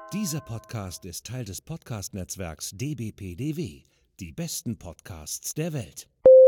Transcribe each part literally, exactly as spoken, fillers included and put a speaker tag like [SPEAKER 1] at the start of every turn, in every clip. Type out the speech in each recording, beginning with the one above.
[SPEAKER 1] Dieser Podcast ist Teil des Podcast-Netzwerks D B P D W. Die besten Podcasts der Welt.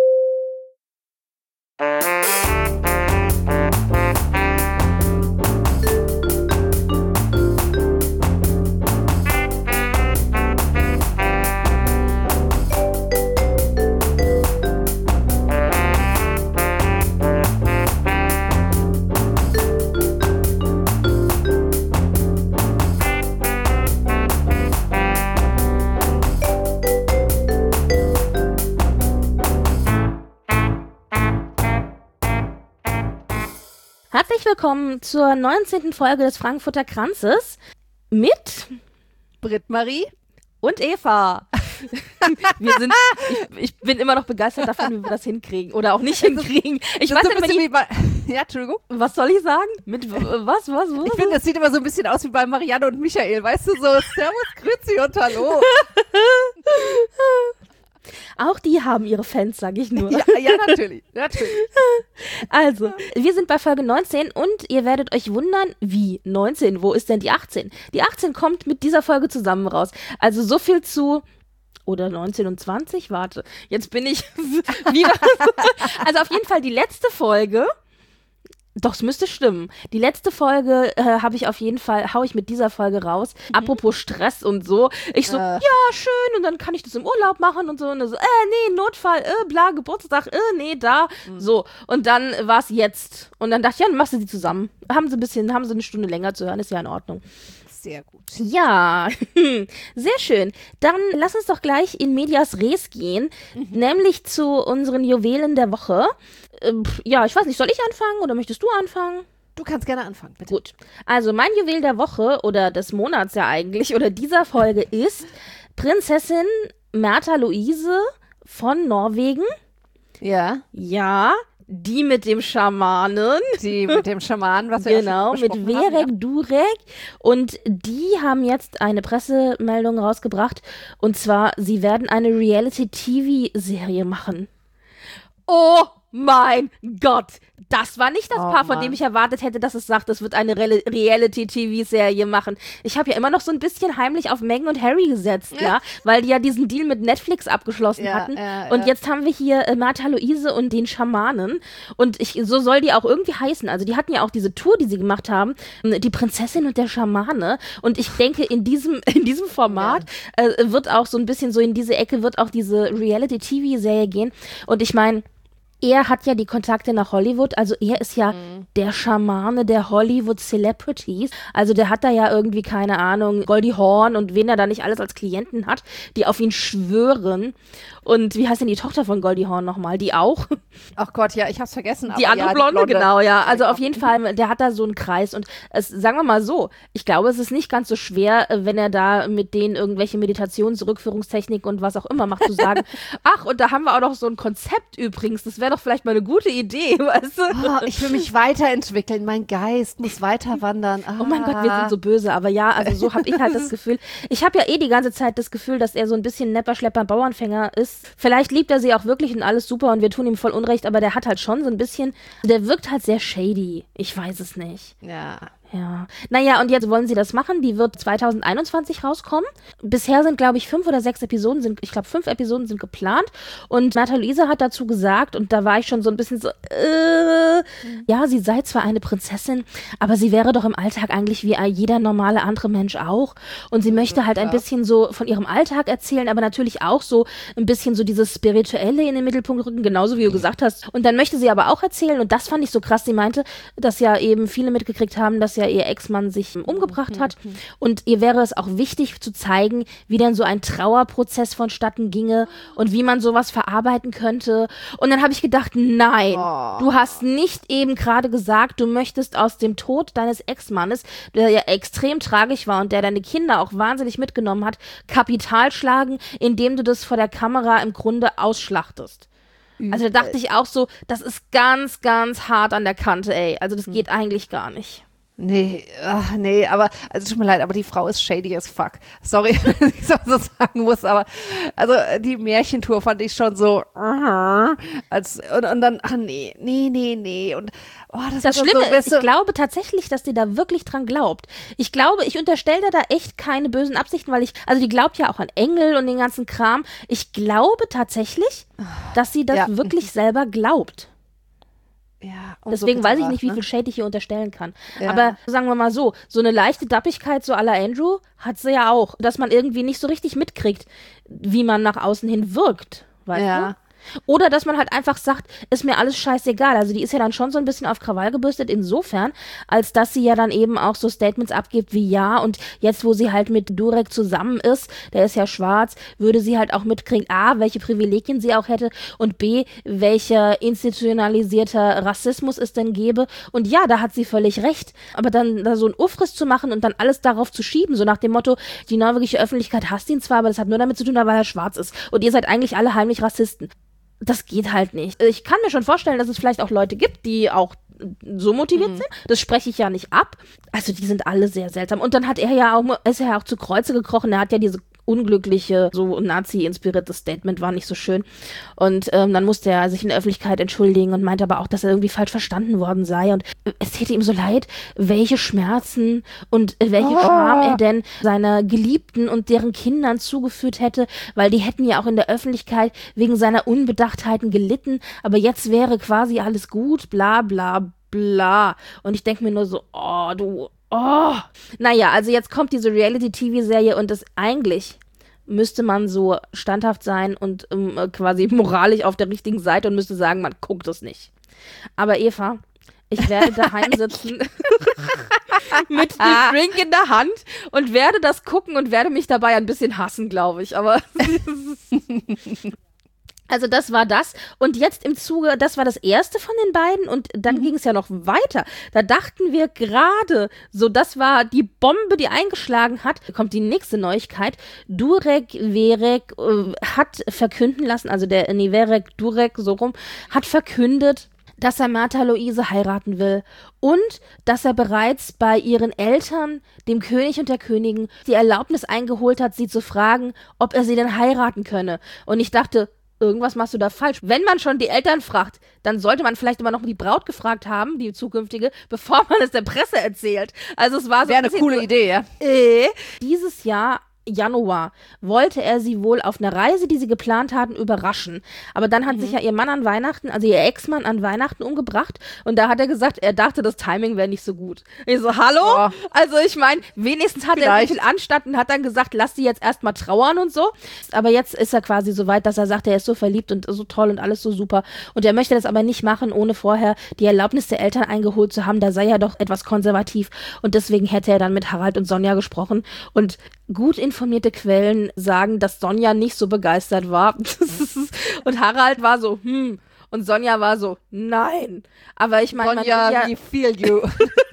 [SPEAKER 2] Herzlich willkommen zur neunzehnten Folge des Frankfurter Kranzes mit
[SPEAKER 3] Britt-Marie
[SPEAKER 2] und Eva. Wir sind, ich, ich bin immer noch begeistert davon, wie wir das hinkriegen oder auch nicht hinkriegen. Ich weiß nicht,
[SPEAKER 3] so wie bei, ja, Entschuldigung.
[SPEAKER 2] Was soll ich sagen? Mit was, was, was?
[SPEAKER 3] Ich finde, das sieht immer so ein bisschen aus wie bei Marianne und Michael, weißt du, so Servus, Grüezi und Hallo.
[SPEAKER 2] Auch die haben ihre Fans, sage ich nur.
[SPEAKER 3] Ja, ja, natürlich, natürlich.
[SPEAKER 2] Also, wir sind bei Folge neunzehn und ihr werdet euch wundern, wie neunzehn, wo ist denn die achtzehn? Die achtzehn kommt mit dieser Folge zusammen raus. Also so viel zu... Oder neunzehn und zwanzig? Warte, jetzt bin ich wieder... Also auf jeden Fall die letzte Folge... Doch, es müsste stimmen. Die letzte Folge äh, habe ich auf jeden Fall, hau ich mit dieser Folge raus. Mhm. Apropos Stress und so. Ich so, äh. ja, schön, und dann kann ich das im Urlaub machen und so. Und so, äh, nee, Notfall, äh, bla, Geburtstag, äh, nee, da. Mhm. So. Und dann war es jetzt. Und dann dachte ich, ja, dann machst du sie zusammen. Haben sie ein bisschen, haben sie eine Stunde länger zu hören, ist ja in Ordnung.
[SPEAKER 3] Sehr gut.
[SPEAKER 2] Ja, sehr schön. Dann lass uns doch gleich in medias res gehen, mhm. nämlich zu unseren Juwelen der Woche. Ähm, ja, ich weiß nicht, soll ich anfangen oder möchtest du anfangen?
[SPEAKER 3] Du kannst gerne anfangen, bitte.
[SPEAKER 2] Gut. Also mein Juwel der Woche oder des Monats ja eigentlich oder dieser Folge ist Prinzessin Märtha Louise von Norwegen.
[SPEAKER 3] Ja.
[SPEAKER 2] Ja. Die mit dem Schamanen.
[SPEAKER 3] Die mit dem Schamanen, was wir
[SPEAKER 2] Genau, mit Verek haben, ja. Durek. Und die haben jetzt eine Pressemeldung rausgebracht. Und zwar, sie werden eine Reality-T V-Serie machen. Oh mein Gott! Das war nicht das oh, Paar, von Mann. dem ich erwartet hätte, dass es sagt, es wird eine Re- Reality-T V-Serie machen. Ich habe ja immer noch so ein bisschen heimlich auf Meghan und Harry gesetzt, ja, ja weil die ja diesen Deal mit Netflix abgeschlossen
[SPEAKER 3] ja,
[SPEAKER 2] hatten.
[SPEAKER 3] Ja,
[SPEAKER 2] und
[SPEAKER 3] ja.
[SPEAKER 2] jetzt haben wir hier äh, Märtha Louise und den Schamanen. Und ich, so soll die auch irgendwie heißen. Also die hatten ja auch diese Tour, die sie gemacht haben, die Prinzessin und der Schamane. Und ich denke, in diesem, in diesem Format ja. äh, wird auch so ein bisschen so in diese Ecke wird auch diese Reality-T V-Serie gehen. Und ich meine, er hat ja die Kontakte nach Hollywood, also er ist ja mhm. der Schamane der Hollywood-Celebrities. Also der hat da ja irgendwie, keine Ahnung, Goldie Hawn und wen er da nicht alles als Klienten hat, die auf ihn schwören. Und wie heißt denn die Tochter von Goldie Hawn nochmal? Die auch?
[SPEAKER 3] Ach Gott, ja, ich hab's vergessen.
[SPEAKER 2] Die
[SPEAKER 3] aber
[SPEAKER 2] andere
[SPEAKER 3] ja,
[SPEAKER 2] Blonde,
[SPEAKER 3] die Blonde,
[SPEAKER 2] genau, ja. Also auf jeden Fall, der hat da so einen Kreis. Und es, sagen wir mal so, ich glaube, es ist nicht ganz so schwer, wenn er da mit denen irgendwelche Meditations-, Rückführungstechniken und was auch immer macht, zu sagen, ach, und da haben wir auch noch so ein Konzept übrigens, das wäre doch vielleicht mal eine gute Idee, weißt du?
[SPEAKER 3] Oh, ich will mich weiterentwickeln, mein Geist muss weiter wandern. Ah.
[SPEAKER 2] Oh mein Gott, wir sind so böse, aber ja, also so habe ich halt das Gefühl. Ich habe ja eh die ganze Zeit das Gefühl, dass er so ein bisschen Nepper, Schlepper, Bauernfänger ist. Vielleicht liebt er sie auch wirklich und alles super und wir tun ihm voll Unrecht, aber der hat halt schon so ein bisschen, der wirkt halt sehr shady. Ich weiß es nicht.
[SPEAKER 3] Ja.
[SPEAKER 2] Ja. Naja, und jetzt wollen sie das machen. Die wird zwanzig einundzwanzig rauskommen. Bisher sind, glaube ich, fünf oder sechs Episoden, sind, ich glaube, fünf Episoden sind geplant. Und Märtha Louise hat dazu gesagt, und da war ich schon so ein bisschen so, äh, mhm. ja, sie sei zwar eine Prinzessin, aber sie wäre doch im Alltag eigentlich wie jeder normale andere Mensch auch. Und sie möchte halt ein bisschen so von ihrem Alltag erzählen, aber natürlich auch so ein bisschen so dieses Spirituelle in den Mittelpunkt rücken, genauso wie du gesagt hast. Und dann möchte sie aber auch erzählen, und das fand ich so krass, sie meinte, dass ja eben viele mitgekriegt haben, dass ja ihr Ex-Mann sich umgebracht hat. Und ihr wäre es auch wichtig zu zeigen, wie dann so ein Trauerprozess vonstatten ginge und wie man sowas verarbeiten könnte. Und dann habe ich gedacht, nein, oh. du hast nicht eben gerade gesagt, du möchtest aus dem Tod deines Ex-Mannes, der ja extrem tragisch war und der deine Kinder auch wahnsinnig mitgenommen hat, Kapital schlagen, indem du das vor der Kamera im Grunde ausschlachtest. Also da dachte ich auch so, das ist ganz, ganz hart an der Kante, ey. Also das geht eigentlich gar nicht.
[SPEAKER 3] Nee, ach, nee, aber, also tut mir leid, aber die Frau ist shady as fuck. Sorry, wenn ich so sagen muss, aber, also, die Märchentour fand ich schon so, uh, als, und, und dann, ach nee, nee, nee, nee, und, oh, das,
[SPEAKER 2] Das
[SPEAKER 3] ist
[SPEAKER 2] Schlimme
[SPEAKER 3] so,
[SPEAKER 2] ist, ich glaube tatsächlich, dass die da wirklich dran glaubt. Ich glaube, ich unterstelle da echt keine bösen Absichten, weil ich, also die glaubt ja auch an Engel und den ganzen Kram. Ich glaube tatsächlich, dass sie das
[SPEAKER 3] Ja.
[SPEAKER 2] wirklich selber glaubt.
[SPEAKER 3] ja, umso
[SPEAKER 2] Deswegen weiß ich
[SPEAKER 3] bitterer,
[SPEAKER 2] nicht, wie
[SPEAKER 3] ne?
[SPEAKER 2] viel Shade ich hier unterstellen kann.
[SPEAKER 3] Ja.
[SPEAKER 2] Aber sagen wir mal so, so eine leichte Dappigkeit, so à la Andrew, hat sie ja auch. Dass man irgendwie nicht so richtig mitkriegt, wie man nach außen hin wirkt. Weißt
[SPEAKER 3] Ja.
[SPEAKER 2] du? Oder dass man halt einfach sagt, ist mir alles scheißegal. Also die ist ja dann schon so ein bisschen auf Krawall gebürstet insofern, als dass sie ja dann eben auch so Statements abgibt wie ja und jetzt, wo sie halt mit Durek zusammen ist, der ist ja schwarz, würde sie halt auch mitkriegen, A, welche Privilegien sie auch hätte und B, welcher institutionalisierter Rassismus es denn gäbe. Und ja, da hat sie völlig recht. Aber dann da so einen Ufriss zu machen und dann alles darauf zu schieben, so nach dem Motto, die norwegische Öffentlichkeit hasst ihn zwar, aber das hat nur damit zu tun, weil er schwarz ist. Und ihr seid eigentlich alle heimlich Rassisten. Das geht halt nicht. Ich kann mir schon vorstellen, dass es vielleicht auch Leute gibt, die auch so motiviert mhm. sind. Das spreche ich ja nicht ab. Also die sind alle sehr seltsam. Und dann hat er ja auch, ist er ja auch zu Kreuze gekrochen. Er hat ja diese unglückliche, so Nazi-inspirierte Statement, war nicht so schön. Und ähm, dann musste er sich in der Öffentlichkeit entschuldigen und meinte aber auch, dass er irgendwie falsch verstanden worden sei. Und es täte ihm so leid, welche Schmerzen und welche
[SPEAKER 3] oh.
[SPEAKER 2] Scham er denn seiner Geliebten und deren Kindern zugeführt hätte, weil die hätten ja auch in der Öffentlichkeit wegen seiner Unbedachtheiten gelitten. Aber jetzt wäre quasi alles gut, bla bla bla. Und ich denke mir nur so, oh, du Oh, naja, also jetzt kommt diese Reality-T V-Serie und das eigentlich müsste man so standhaft sein und ähm, quasi moralisch auf der richtigen Seite und müsste sagen, man guckt es nicht. Aber Eva, ich werde daheim sitzen mit dem Drink in der Hand und werde das gucken und werde mich dabei ein bisschen hassen, glaube ich. Aber also das war das. Und jetzt im Zuge, das war das erste von den beiden und dann mhm. ging es ja noch weiter. Da dachten wir gerade, so das war die Bombe, die eingeschlagen hat. Da kommt die nächste Neuigkeit. Durek Verrek äh, hat verkünden lassen, also der, nee, Verrek, Durek, so rum, hat verkündet, dass er Märtha Louise heiraten will und dass er bereits bei ihren Eltern, dem König und der Königin, die Erlaubnis eingeholt hat, sie zu fragen, ob er sie denn heiraten könne. Und ich dachte, irgendwas machst du da falsch. Wenn man schon die Eltern fragt, dann sollte man vielleicht immer noch die Braut gefragt haben, die zukünftige, bevor man es der Presse erzählt. Also es war so
[SPEAKER 3] Wäre
[SPEAKER 2] ein
[SPEAKER 3] eine coole
[SPEAKER 2] so,
[SPEAKER 3] Idee, ja.
[SPEAKER 2] Äh, dieses Jahr Januar wollte er sie wohl auf einer Reise, die sie geplant hatten, überraschen. Aber dann hat mhm. sich ja ihr Mann an Weihnachten, also ihr Ex-Mann an Weihnachten umgebracht und da hat er gesagt, er dachte, das Timing wäre nicht so gut. Ich so, hallo? Oh. Also ich meine, wenigstens hat Vielleicht. er so viel Anstand und hat dann gesagt, lass sie jetzt erstmal trauern und so. Aber jetzt ist er quasi so weit, dass er sagt, er ist so verliebt und so toll und alles so super. Und er möchte das aber nicht machen, ohne vorher die Erlaubnis der Eltern eingeholt zu haben. Da sei er doch etwas konservativ und deswegen hätte er dann mit Harald und Sonja gesprochen und gut informierte Quellen sagen, dass Sonja nicht so begeistert war. Und Harald war so, hm. Und Sonja war so, nein. Aber ich meine, man will ja,
[SPEAKER 3] we feel you.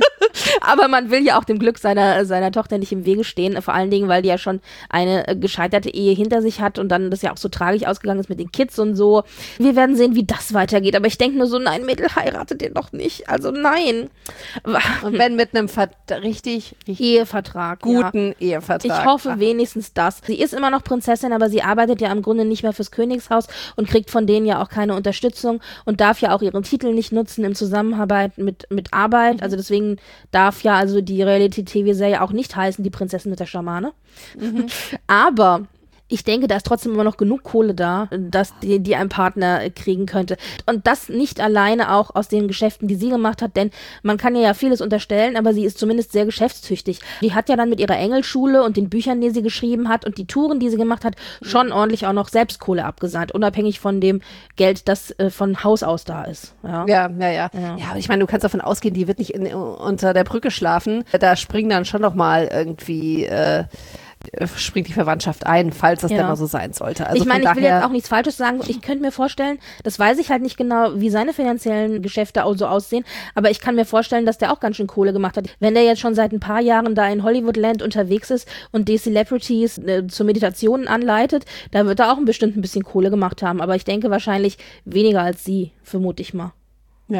[SPEAKER 2] aber man will ja auch dem Glück seiner, seiner Tochter nicht im Wege stehen. Vor allen Dingen, weil die ja schon eine äh, gescheiterte Ehe hinter sich hat und dann das ja auch so tragisch ausgegangen ist mit den Kids und so. Wir werden sehen, wie das weitergeht. Aber ich denke nur so, nein, Mädel, heiratet den doch nicht. Also nein.
[SPEAKER 3] Und wenn mit einem Ver- richtig, richtig
[SPEAKER 2] Ehevertrag.
[SPEAKER 3] guten
[SPEAKER 2] ja.
[SPEAKER 3] Ehevertrag.
[SPEAKER 2] Ich hoffe Ach. wenigstens das. Sie ist immer noch Prinzessin, aber sie arbeitet ja im Grunde nicht mehr fürs Königshaus und kriegt von denen ja auch keine Unterstützung und darf ja auch ihren Titel nicht nutzen im Zusammenarbeit mit, mit Arbeit. Mhm. Also deswegen darf ja also die Reality-T V-Serie auch nicht heißen, die Prinzessin mit der Schamane. Mhm. Aber ich denke, da ist trotzdem immer noch genug Kohle da, dass die, die einen Partner kriegen könnte. Und das nicht alleine auch aus den Geschäften, die sie gemacht hat, denn man kann ihr ja vieles unterstellen, aber sie ist zumindest sehr geschäftstüchtig. Die hat ja dann mit ihrer Engelschule und den Büchern, die sie geschrieben hat und die Touren, die sie gemacht hat, schon ordentlich auch noch selbst Kohle abgesahnt, unabhängig von dem Geld, das äh, von Haus aus da ist. Ja,
[SPEAKER 3] ja, ja. Ja,
[SPEAKER 2] ja.
[SPEAKER 3] ja aber ich meine, du kannst davon ausgehen, die wird nicht in, unter der Brücke schlafen. Da springen dann schon noch mal irgendwie äh, springt die Verwandtschaft ein, falls das ja. dann mal so sein sollte. Also
[SPEAKER 2] ich meine, ich will jetzt auch nichts Falsches sagen. Ich könnte mir vorstellen, das weiß ich halt nicht genau, wie seine finanziellen Geschäfte auch so aussehen, aber ich kann mir vorstellen, dass der auch ganz schön Kohle gemacht hat. Wenn der jetzt schon seit ein paar Jahren da in Hollywoodland unterwegs ist und die Celebrities äh, zur Meditation anleitet, da wird er auch bestimmt ein bisschen Kohle gemacht haben. Aber ich denke wahrscheinlich weniger als sie, vermute ich mal.
[SPEAKER 3] Ja.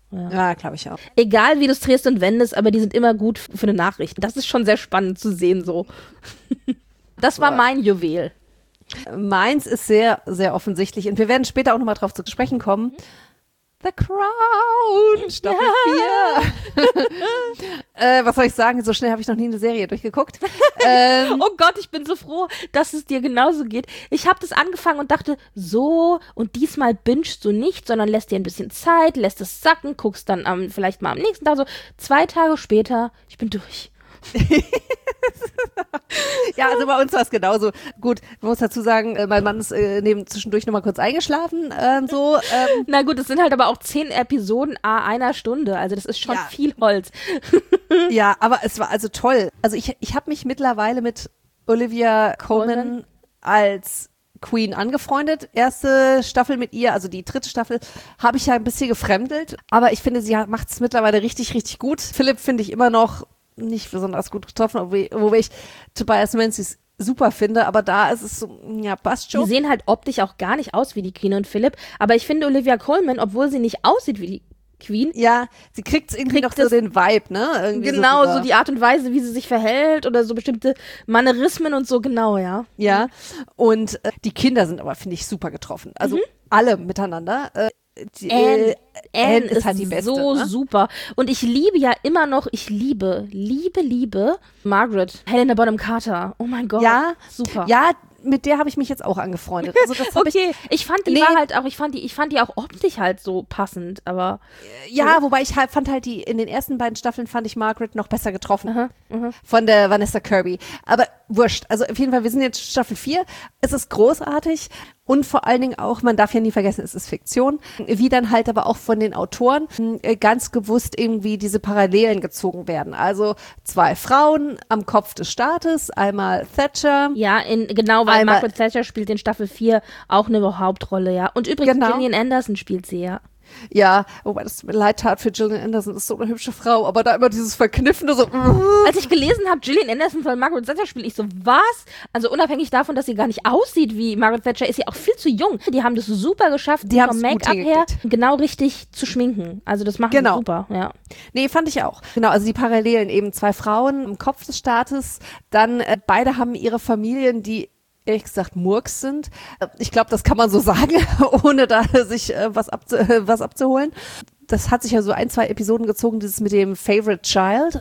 [SPEAKER 2] Ja,
[SPEAKER 3] ja glaube ich auch.
[SPEAKER 2] Egal wie du es drehst und wendest, aber die sind immer gut für eine Nachricht. Das ist schon sehr spannend zu sehen so. Das war mein Juwel.
[SPEAKER 3] Meins ist sehr, sehr offensichtlich und wir werden später auch nochmal drauf zu sprechen kommen. The Crown, Staffel vier. äh, was soll ich sagen? So schnell habe ich noch nie eine Serie durchgeguckt. ähm,
[SPEAKER 2] Oh Gott, ich bin so froh, dass es dir genauso geht. Ich habe das angefangen und dachte, so, und diesmal bingst du nicht, sondern lässt dir ein bisschen Zeit, lässt es sacken, guckst dann am, vielleicht mal am nächsten Tag so. Zwei Tage später, ich bin durch.
[SPEAKER 3] Ja, also bei uns war es genauso. Gut, man muss dazu sagen, äh, mein Mann ist äh, neben zwischendurch nochmal kurz eingeschlafen. Äh, so, ähm,
[SPEAKER 2] Na gut, es sind halt aber auch zehn Episoden à einer Stunde. Also das ist schon
[SPEAKER 3] Ja.
[SPEAKER 2] viel Holz.
[SPEAKER 3] ja, aber es war also toll. Also ich, ich habe mich mittlerweile mit Olivia Colman
[SPEAKER 2] Colman.
[SPEAKER 3] als Queen angefreundet. Erste Staffel mit ihr, also die dritte Staffel, habe ich ja ein bisschen gefremdelt. Aber ich finde, sie macht es mittlerweile richtig, richtig gut. Philipp finde ich immer noch nicht besonders gut getroffen, wobei wobei ich Tobias Menzies super finde, aber da ist es so, ja, passt
[SPEAKER 2] Die
[SPEAKER 3] schon.
[SPEAKER 2] sehen halt optisch auch gar nicht aus wie die Queen und Philipp. Aber ich finde Olivia Colman, obwohl sie nicht aussieht wie die Queen,
[SPEAKER 3] Ja, sie kriegt irgendwie
[SPEAKER 2] Kriegt
[SPEAKER 3] noch so
[SPEAKER 2] das-
[SPEAKER 3] den Vibe, ne? Irgendwie
[SPEAKER 2] genau,
[SPEAKER 3] so,
[SPEAKER 2] so die Art und Weise, wie sie sich verhält oder so bestimmte Manierismen und so, genau, ja.
[SPEAKER 3] Ja, und äh, die Kinder sind aber, finde ich, super getroffen. Also alle miteinander. Äh, die,
[SPEAKER 2] Anne,
[SPEAKER 3] äh,
[SPEAKER 2] Anne
[SPEAKER 3] ist halt die Beste.
[SPEAKER 2] so
[SPEAKER 3] ne?
[SPEAKER 2] super. Und ich liebe ja immer noch, ich liebe, liebe, liebe Margaret, Helena Bonham Carter. Oh mein Gott,
[SPEAKER 3] Ja,
[SPEAKER 2] super.
[SPEAKER 3] Ja, mit der habe ich mich jetzt auch angefreundet. Also das hab
[SPEAKER 2] Okay, ich, fand die
[SPEAKER 3] Nee.
[SPEAKER 2] war halt auch, ich fand die, ich fand die auch optisch halt so passend, aber
[SPEAKER 3] ich, ja, wobei ich halt, fand halt die, in den ersten beiden Staffeln fand ich Margaret noch besser getroffen.
[SPEAKER 2] aha, aha.
[SPEAKER 3] Von der Vanessa Kirby. Aber wurscht. Also auf jeden Fall, wir sind jetzt Staffel vier. Es ist großartig. Und vor allen Dingen auch, man darf ja nie vergessen, es ist Fiktion, wie dann halt aber auch von den Autoren äh, ganz gewusst irgendwie diese Parallelen gezogen werden. Also zwei Frauen am Kopf des Staates, einmal Thatcher.
[SPEAKER 2] Ja, in, genau, weil
[SPEAKER 3] Einmal-
[SPEAKER 2] Margaret Thatcher spielt in Staffel vier auch eine Hauptrolle, ja. Und übrigens,
[SPEAKER 3] Genau.
[SPEAKER 2] Gillian Anderson spielt sie, ja.
[SPEAKER 3] Ja, wobei das mir leid tat für Gillian Anderson, ist so eine hübsche Frau, aber da immer dieses Verkniffene so.
[SPEAKER 2] Als ich gelesen habe, Gillian Anderson von Margaret Thatcher spielt, ich so, was? Also unabhängig davon, dass sie gar nicht aussieht wie Margaret Thatcher, ist sie auch viel zu jung. Die haben das super geschafft,
[SPEAKER 3] Die
[SPEAKER 2] sie
[SPEAKER 3] haben's
[SPEAKER 2] vom
[SPEAKER 3] gut
[SPEAKER 2] Make-up her
[SPEAKER 3] hingekriegt.
[SPEAKER 2] genau richtig zu schminken. Also das machen
[SPEAKER 3] Genau.
[SPEAKER 2] sie super, ja.
[SPEAKER 3] Nee, fand ich auch. Genau, also die Parallelen eben zwei Frauen im Kopf des Staates, dann äh, beide haben ihre Familien, die ehrlich gesagt Murks sind. Äh, Ich glaube, das kann man so sagen, ohne da sich äh, was, abzu äh, was abzuholen. Das hat sich ja so ein, zwei Episoden gezogen, dieses mit dem Favorite Child.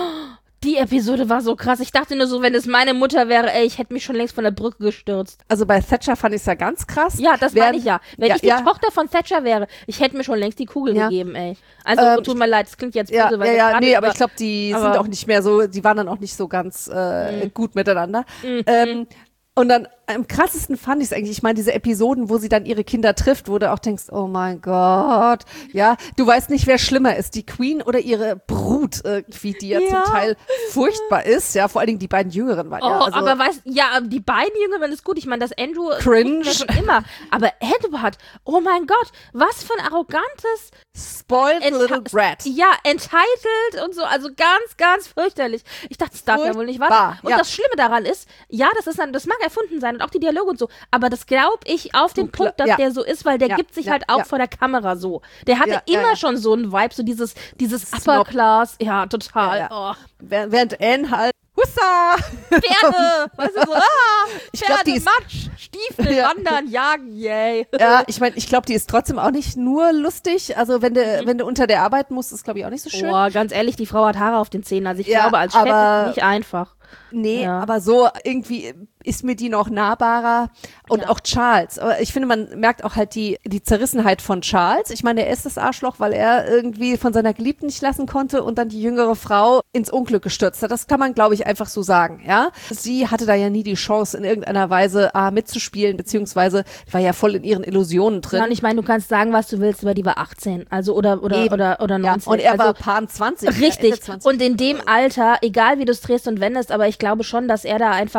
[SPEAKER 2] Die Episode war so krass. Ich dachte nur so, wenn es meine Mutter wäre, ey, ich hätte mich schon längst von der Brücke gestürzt.
[SPEAKER 3] Also bei Thatcher fand ich es ja ganz krass.
[SPEAKER 2] Ja, das meine ich ja. Wenn
[SPEAKER 3] ja,
[SPEAKER 2] ich die
[SPEAKER 3] ja.
[SPEAKER 2] Tochter von Thatcher wäre, ich hätte mir schon längst die Kugel
[SPEAKER 3] Ja.
[SPEAKER 2] gegeben, ey. Also,
[SPEAKER 3] Ähm,
[SPEAKER 2] tut mir leid, es klingt jetzt böse,
[SPEAKER 3] Ja,
[SPEAKER 2] weil
[SPEAKER 3] ja,
[SPEAKER 2] wir
[SPEAKER 3] ja,
[SPEAKER 2] gerade
[SPEAKER 3] nee, aber
[SPEAKER 2] über-
[SPEAKER 3] ich glaube, die
[SPEAKER 2] aber-
[SPEAKER 3] sind auch nicht mehr so, die waren dann auch nicht so ganz äh,
[SPEAKER 2] Mhm.
[SPEAKER 3] gut miteinander. Ähm, und dann am krassesten fand ich es eigentlich, ich meine, diese Episoden, wo sie dann ihre Kinder trifft, wo du auch denkst, oh mein Gott, ja, du weißt nicht, wer schlimmer ist, die Queen oder ihre Brut irgendwie, die ja,
[SPEAKER 2] Ja.
[SPEAKER 3] zum Teil furchtbar ist, ja, vor allen Dingen die beiden Jüngeren waren
[SPEAKER 2] Oh,
[SPEAKER 3] ja. Also,
[SPEAKER 2] aber weißt ja, die beiden Jüngeren ist gut. Ich meine, das Andrew
[SPEAKER 3] Cringe.
[SPEAKER 2] wussten wir schon immer. Aber Edward, oh mein Gott, was für ein arrogantes,
[SPEAKER 3] spoiled
[SPEAKER 2] Ent-
[SPEAKER 3] little brat.
[SPEAKER 2] ja, entitled und so, also ganz, ganz fürchterlich. Ich dachte, das darf ja wohl nicht wahr sein.
[SPEAKER 3] Furchtbar,
[SPEAKER 2] Und
[SPEAKER 3] ja.
[SPEAKER 2] das Schlimme daran ist, ja, das ist dann, das mag erfunden sein und auch die Dialoge und so, aber das glaube ich auf den
[SPEAKER 3] Du gla-
[SPEAKER 2] Punkt, dass
[SPEAKER 3] ja.
[SPEAKER 2] der so ist, weil der
[SPEAKER 3] Ja,
[SPEAKER 2] gibt sich
[SPEAKER 3] ja,
[SPEAKER 2] halt auch
[SPEAKER 3] ja.
[SPEAKER 2] vor der Kamera so. Der hatte
[SPEAKER 3] Ja, ja,
[SPEAKER 2] immer
[SPEAKER 3] ja.
[SPEAKER 2] schon so einen Vibe, so dieses, dieses
[SPEAKER 3] Snob.
[SPEAKER 2] Upper Class, ja, total.
[SPEAKER 3] Ja,
[SPEAKER 2] Oh.
[SPEAKER 3] Während während Anne halt, hussa!
[SPEAKER 2] Pferde, weißt du, so, ah,
[SPEAKER 3] Ich glaub,
[SPEAKER 2] Pferde,
[SPEAKER 3] die ist-
[SPEAKER 2] Matsch, Stiefel,
[SPEAKER 3] Ja.
[SPEAKER 2] Wandern, Jagen, yay.
[SPEAKER 3] Ja, ich meine, ich glaube, die ist trotzdem auch nicht nur lustig. Also wenn du,
[SPEAKER 2] Mhm.
[SPEAKER 3] wenn du unter der arbeiten musst, ist glaube ich auch nicht so schön.
[SPEAKER 2] Boah, ganz ehrlich, die Frau hat Haare auf den Zähnen. Also ich
[SPEAKER 3] Ja,
[SPEAKER 2] glaube, als Chef
[SPEAKER 3] aber-
[SPEAKER 2] ist nicht einfach.
[SPEAKER 3] Nee,
[SPEAKER 2] Ja.
[SPEAKER 3] aber so irgendwie ist mir die noch nahbarer. Und
[SPEAKER 2] Ja.
[SPEAKER 3] auch Charles. Aber ich finde, man merkt auch halt die, die Zerrissenheit von Charles. Ich meine, er ist das Arschloch, weil er irgendwie von seiner Geliebten nicht lassen konnte und dann die jüngere Frau ins Unglück gestürzt hat. Das kann man, glaube ich, einfach so sagen, ja. Sie hatte da ja nie die Chance, in irgendeiner Weise A, mitzuspielen, beziehungsweise war ja voll in ihren Illusionen drin.
[SPEAKER 2] Ja, und ich meine, du kannst sagen, was du willst, aber die war achtzehn. Also oder oder
[SPEAKER 3] Eben.
[SPEAKER 2] oder oder
[SPEAKER 3] Ja,
[SPEAKER 2] neunzehn.
[SPEAKER 3] und er
[SPEAKER 2] also,
[SPEAKER 3] war Paar zwanzig. ja, Ende
[SPEAKER 2] richtig.
[SPEAKER 3] zwanzig.
[SPEAKER 2] Und in dem Alter, egal wie du es drehst und wendest, aber ich glaube schon, dass er da einfach,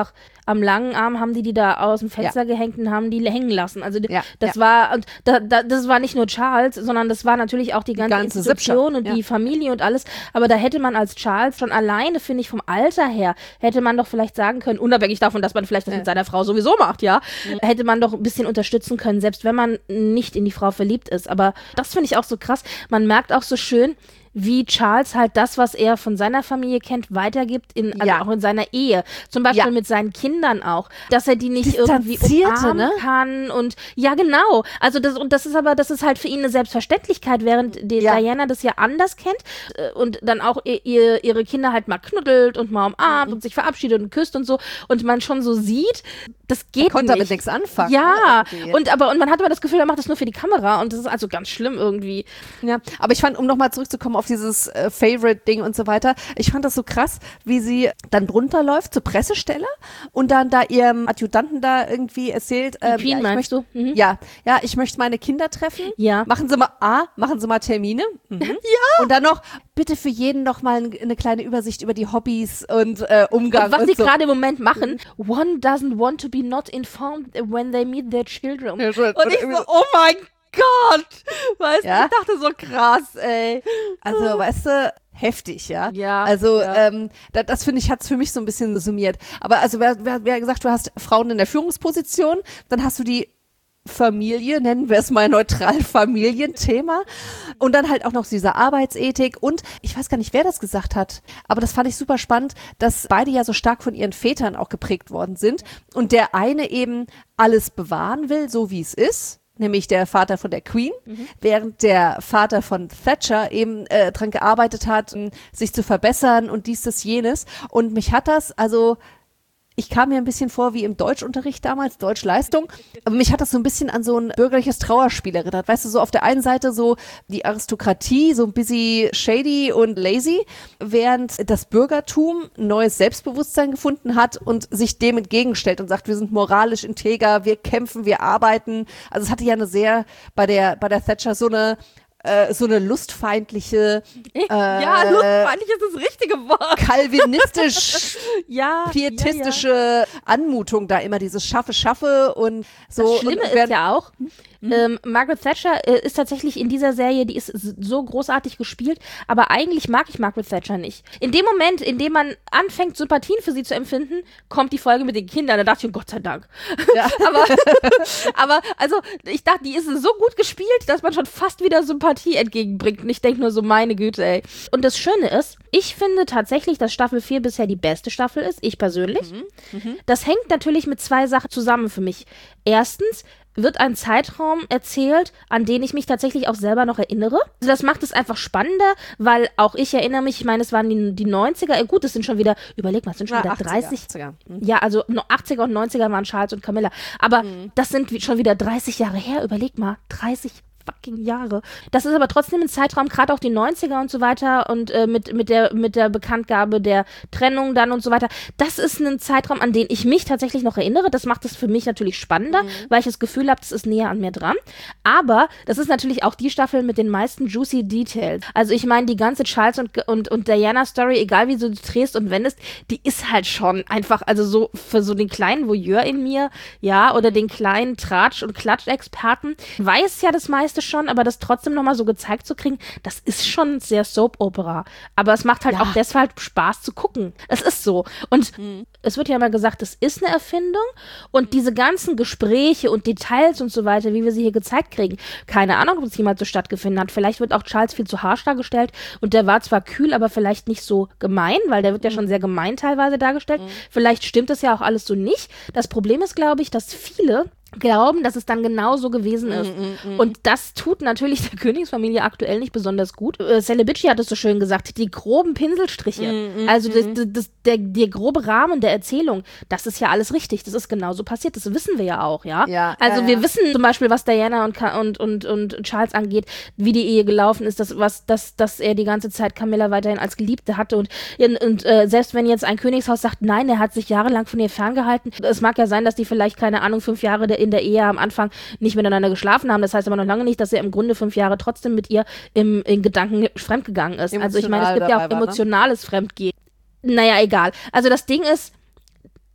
[SPEAKER 2] am langen Arm haben die die da aus dem Fenster
[SPEAKER 3] Ja.
[SPEAKER 2] gehängt und haben die hängen lassen. Also
[SPEAKER 3] Ja,
[SPEAKER 2] das
[SPEAKER 3] ja.
[SPEAKER 2] war, und da, da, das war nicht nur Charles, sondern das war natürlich auch die ganze,
[SPEAKER 3] ganze
[SPEAKER 2] Institution
[SPEAKER 3] Sippschaft,
[SPEAKER 2] und
[SPEAKER 3] ja.
[SPEAKER 2] die Familie und alles. Aber da hätte man als Charles schon alleine, finde ich, vom Alter her, hätte man doch vielleicht sagen können, unabhängig davon, dass man vielleicht das
[SPEAKER 3] Ja.
[SPEAKER 2] mit seiner Frau sowieso macht, ja, hätte man doch ein bisschen unterstützen können, selbst wenn man nicht in die Frau verliebt ist. Aber das finde ich auch so krass. Man merkt auch so schön, wie Charles halt das, was er von seiner Familie kennt, weitergibt, in, also
[SPEAKER 3] Ja.
[SPEAKER 2] auch in seiner Ehe. Zum Beispiel
[SPEAKER 3] Ja.
[SPEAKER 2] mit seinen Kindern auch. Dass er die nicht irgendwie
[SPEAKER 3] Distanzierte,
[SPEAKER 2] umarmen
[SPEAKER 3] ne?
[SPEAKER 2] kann und ja, genau. Also das, und das ist aber, das ist halt für ihn eine Selbstverständlichkeit, während die
[SPEAKER 3] Ja.
[SPEAKER 2] Diana das ja anders kennt äh, und dann auch ihr, ihr, ihre Kinder halt mal knuddelt und mal umarmt
[SPEAKER 3] Mhm.
[SPEAKER 2] und sich verabschiedet und küsst und so und man schon so sieht, das geht
[SPEAKER 3] Konnte
[SPEAKER 2] nicht.
[SPEAKER 3] damit nichts anfangen.
[SPEAKER 2] Ja,
[SPEAKER 3] ne, irgendwie.
[SPEAKER 2] und aber und man hat aber das Gefühl, er macht das nur für die Kamera und das ist also ganz schlimm irgendwie.
[SPEAKER 3] Ja, aber ich fand, um nochmal zurückzukommen auf dieses äh, Favorite-Ding und so weiter, ich fand das so krass, wie sie dann runterläuft zur Pressestelle und dann da ihrem Adjutanten da irgendwie erzählt, ähm,
[SPEAKER 2] Queen
[SPEAKER 3] ja, ich
[SPEAKER 2] meinst
[SPEAKER 3] möchte,
[SPEAKER 2] du? Mhm.
[SPEAKER 3] ja, ja, ich möchte meine Kinder treffen.
[SPEAKER 2] Ja.
[SPEAKER 3] Machen Sie mal, ah, machen Sie mal Termine. Mhm. Ja. Und dann noch, bitte für jeden noch mal ein- eine kleine Übersicht über die Hobbys und äh, Umgang
[SPEAKER 2] Und was
[SPEAKER 3] und
[SPEAKER 2] sie
[SPEAKER 3] so.
[SPEAKER 2] gerade im Moment machen, one doesn't want to be not informed when they meet their children.
[SPEAKER 3] Ja, schon-
[SPEAKER 2] Und ich so, oh mein Gott! Weißt du,
[SPEAKER 3] Ja?
[SPEAKER 2] ich dachte so krass, ey.
[SPEAKER 3] Also, weißt du, heftig, ja.
[SPEAKER 2] Ja,
[SPEAKER 3] Also,
[SPEAKER 2] ja.
[SPEAKER 3] ähm, da, das finde ich, hat's für mich so ein bisschen summiert. Aber also, wer, wer, wer gesagt, du hast Frauen in der Führungsposition, dann hast du die Familie, nennen wir es mal neutral Familienthema. Und dann halt auch noch diese Arbeitsethik. Und ich weiß gar nicht, wer das gesagt hat, aber das fand ich super spannend, dass beide ja so stark von ihren Vätern auch geprägt worden sind. Und der eine eben alles bewahren will, so wie es ist. Nämlich der Vater von der Queen,
[SPEAKER 2] Mhm.
[SPEAKER 3] während der Vater von Thatcher eben äh, dran gearbeitet hat, m, sich zu verbessern und dies, das, jenes. Und mich hat das, also ich kam mir ein bisschen vor wie im Deutschunterricht damals, Deutschleistung, aber mich hat das so ein bisschen an so ein bürgerliches Trauerspiel erinnert. Weißt du, so auf der einen Seite so die Aristokratie, so ein bisschen shady und lazy, während das Bürgertum ein neues Selbstbewusstsein gefunden hat und sich dem entgegenstellt und sagt, wir sind moralisch integer, wir kämpfen, wir arbeiten. Also es hatte ja eine sehr, bei der, bei der Thatcher so eine äh, so eine lustfeindliche, äh,
[SPEAKER 2] ja, lustfeindlich ist das richtige Wort.
[SPEAKER 3] kalvinistisch
[SPEAKER 2] Ja,
[SPEAKER 3] pietistische Anmutung da immer, dieses Schaffe, Schaffe und so.
[SPEAKER 2] Das Schlimme
[SPEAKER 3] und
[SPEAKER 2] ist ja auch, ähm, Margaret Thatcher äh, ist tatsächlich in dieser Serie, die ist s- so großartig gespielt, aber eigentlich mag ich Margaret Thatcher nicht. In dem Moment, in dem man anfängt, Sympathien für sie zu empfinden, kommt die Folge mit den Kindern. Da dachte ich, oh Gott sei Dank.
[SPEAKER 3] Ja.
[SPEAKER 2] aber, aber, also, ich dachte, die ist so gut gespielt, dass man schon fast wieder Sympathie entgegenbringt. Und ich denke nur so, meine Güte, ey. Und das Schöne ist, ich finde tatsächlich, dass Staffel vier bisher die beste Staffel ist, ich persönlich. Das hängt natürlich mit zwei Sachen zusammen für mich. Erstens wird ein Zeitraum erzählt, an den ich mich tatsächlich auch selber noch erinnere. Also das macht es einfach spannender, weil auch ich erinnere mich, ich meine, es waren die, die neunziger, äh, gut, es sind schon wieder, überleg mal, es sind schon
[SPEAKER 3] Na,
[SPEAKER 2] wieder
[SPEAKER 3] achtziger,
[SPEAKER 2] dreißig.
[SPEAKER 3] achtziger. Mhm.
[SPEAKER 2] Ja, also no- achtziger und neunziger waren Charles und Camilla. Aber das sind wie- schon wieder dreißig Jahre her, überleg mal, dreißig fucking Jahre. Das ist aber trotzdem ein Zeitraum, gerade auch die neunziger und so weiter und äh, mit, mit, der, mit der Bekanntgabe der Trennung dann und so weiter. Das ist ein Zeitraum, an den ich mich tatsächlich noch erinnere. Das macht es für mich natürlich spannender, weil ich das Gefühl habe, das ist näher an mir dran. Aber das ist natürlich auch die Staffel mit den meisten juicy Details. Also ich meine, die ganze Charles und, und, und Diana-Story, egal wie du die drehst und wendest, die ist halt schon einfach, also so für so den kleinen Voyeur in mir, ja, oder den kleinen Tratsch- und Klatschexperten, weiß ja das meiste schon, aber das trotzdem nochmal so gezeigt zu kriegen, das ist schon sehr Soap-Opera. Aber es macht halt
[SPEAKER 3] Ja.
[SPEAKER 2] auch deshalb Spaß zu gucken. Es ist so. Und es wird ja immer gesagt, es ist eine Erfindung und diese ganzen Gespräche und Details und so weiter, wie wir sie hier gezeigt kriegen, keine Ahnung, ob es jemals so stattgefunden hat. Vielleicht wird auch Charles viel zu harsch dargestellt und der war zwar kühl, aber vielleicht nicht so gemein, weil der wird ja schon sehr gemein teilweise dargestellt. Vielleicht stimmt das ja auch alles so nicht. Das Problem ist, glaube ich, dass viele glauben, dass es dann genau so gewesen ist. Und das tut natürlich der Königsfamilie aktuell nicht besonders gut. Äh, Celebici hat es so schön gesagt, die groben Pinselstriche, also das, das, das, der, der grobe Rahmen der Erzählung, das ist ja alles richtig, das ist genauso passiert, das wissen wir ja auch, ja.
[SPEAKER 3] Ja,
[SPEAKER 2] also
[SPEAKER 3] ja,
[SPEAKER 2] wir
[SPEAKER 3] ja.
[SPEAKER 2] wissen zum Beispiel, was Diana und, Ka- und, und, und Charles angeht, wie die Ehe gelaufen ist, dass, was, dass, dass er die ganze Zeit Camilla weiterhin als Geliebte hatte und, und äh, selbst wenn jetzt ein Königshaus sagt, nein, er hat sich jahrelang von ihr ferngehalten, es mag ja sein, dass die vielleicht, keine Ahnung, fünf Jahre der, in der Ehe am Anfang nicht miteinander geschlafen haben, das heißt aber noch lange nicht, dass er im Grunde fünf Jahre trotzdem mit ihr im, in Gedanken fremdgegangen ist. Also ich meine, es
[SPEAKER 3] Emotional
[SPEAKER 2] gibt ja auch
[SPEAKER 3] dabei war, ne?
[SPEAKER 2] emotionales Fremdgehen. Naja, egal. Also das Ding ist,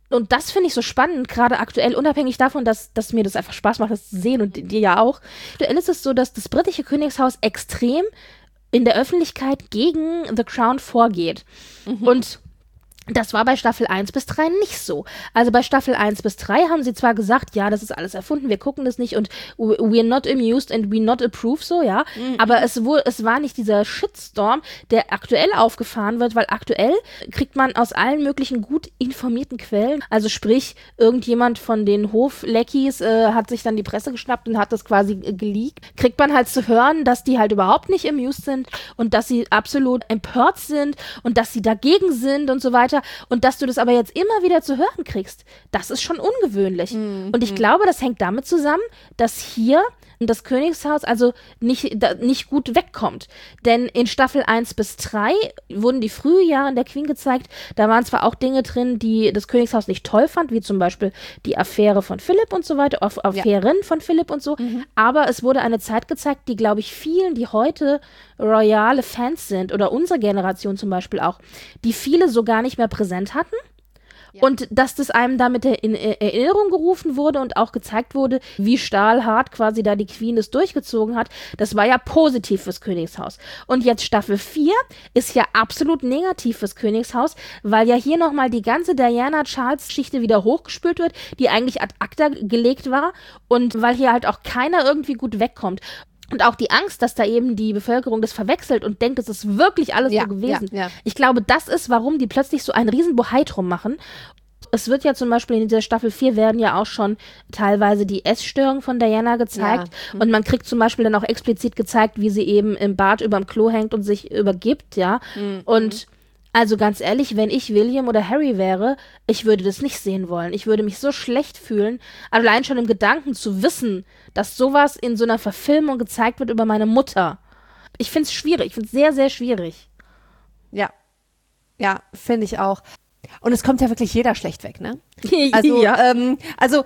[SPEAKER 2] Und das finde ich so spannend, gerade aktuell, unabhängig davon, dass, dass mir das einfach Spaß macht, das zu sehen und dir ja auch. Aktuell ist es so, dass das britische Königshaus extrem in der Öffentlichkeit gegen The Crown vorgeht. Mhm. Und das war bei Staffel eins bis drei nicht so. Also bei Staffel eins bis drei haben sie zwar gesagt, ja, das ist alles erfunden, wir gucken das nicht und we're not amused and we not approve, so, ja. Mhm. Aber es, wo, es war nicht dieser Shitstorm, der aktuell aufgefahren wird, weil aktuell kriegt man aus allen möglichen gut informierten Quellen, also sprich, irgendjemand von den Hofleckies äh, hat sich dann die Presse geschnappt und hat das quasi äh, geleakt, kriegt man halt zu hören, dass die halt überhaupt nicht amused sind und dass sie absolut empört sind und dass sie dagegen sind und so weiter. Und dass du das aber jetzt immer wieder zu hören kriegst, das ist schon ungewöhnlich. Mhm. Und ich glaube, das hängt damit zusammen, dass hier das Königshaus also nicht, da, nicht gut wegkommt. Denn in Staffel eins bis drei wurden die frühen Jahre der Queen gezeigt. Da waren zwar auch Dinge drin, die das Königshaus nicht toll fand, wie zum Beispiel die Affäre von Philipp und so weiter, Aff- Affären ja. von Philipp und so. Mhm. Aber es wurde eine Zeit gezeigt, die, glaube ich, vielen, die heute royale Fans sind, oder unsere Generation zum Beispiel auch, die viele so gar nicht mehr präsent hatten. Ja. Und dass das einem damit in Erinnerung gerufen wurde und auch gezeigt wurde, wie stahlhart quasi da die Queen das durchgezogen hat, das war ja positiv fürs Königshaus. Und jetzt Staffel vier ist ja absolut negativ fürs Königshaus, weil ja hier nochmal die ganze Diana-Charles-Geschichte wieder hochgespült wird, die eigentlich ad acta gelegt war und weil hier halt auch keiner irgendwie gut wegkommt. Und auch die Angst, dass da eben die Bevölkerung das verwechselt und denkt, es ist wirklich alles ja, so gewesen. Ja, ja. Ich glaube, das ist, warum die plötzlich so einen riesen Bohai drum machen. Es wird ja zum Beispiel in dieser Staffel vier werden ja auch schon teilweise die Essstörungen von Diana gezeigt. Ja. Mhm. Und man kriegt zum Beispiel dann auch explizit gezeigt, wie sie eben im Bad überm Klo hängt und sich übergibt, ja. Mhm. Und also ganz ehrlich, wenn ich William oder Harry wäre, ich würde das nicht sehen wollen. Ich würde mich so schlecht fühlen, allein schon im Gedanken zu wissen, dass sowas in so einer Verfilmung gezeigt wird über meine Mutter. Ich finde es schwierig, ich finde es sehr, sehr schwierig.
[SPEAKER 3] Ja, ja, finde ich auch. Und es kommt ja wirklich jeder schlecht weg, ne? Also, ja. ähm, also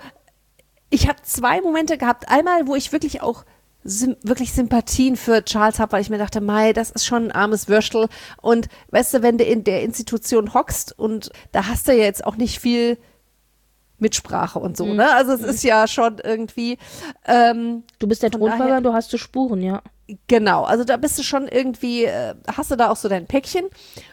[SPEAKER 3] ich habe zwei Momente gehabt. Einmal, wo ich wirklich auch Sim- wirklich Sympathien für Charles habe, weil ich mir dachte, mei, das ist schon ein armes Würstel. Und weißt du, wenn du in der Institution hockst und da hast du ja jetzt auch nicht viel Mitsprache und so, mhm. ne? Also es mhm. ist ja schon irgendwie ähm,
[SPEAKER 2] Du bist der Thronfolger, du hast so Spuren, ja.
[SPEAKER 3] Genau, also da bist du schon irgendwie, äh, hast du da auch so dein Päckchen.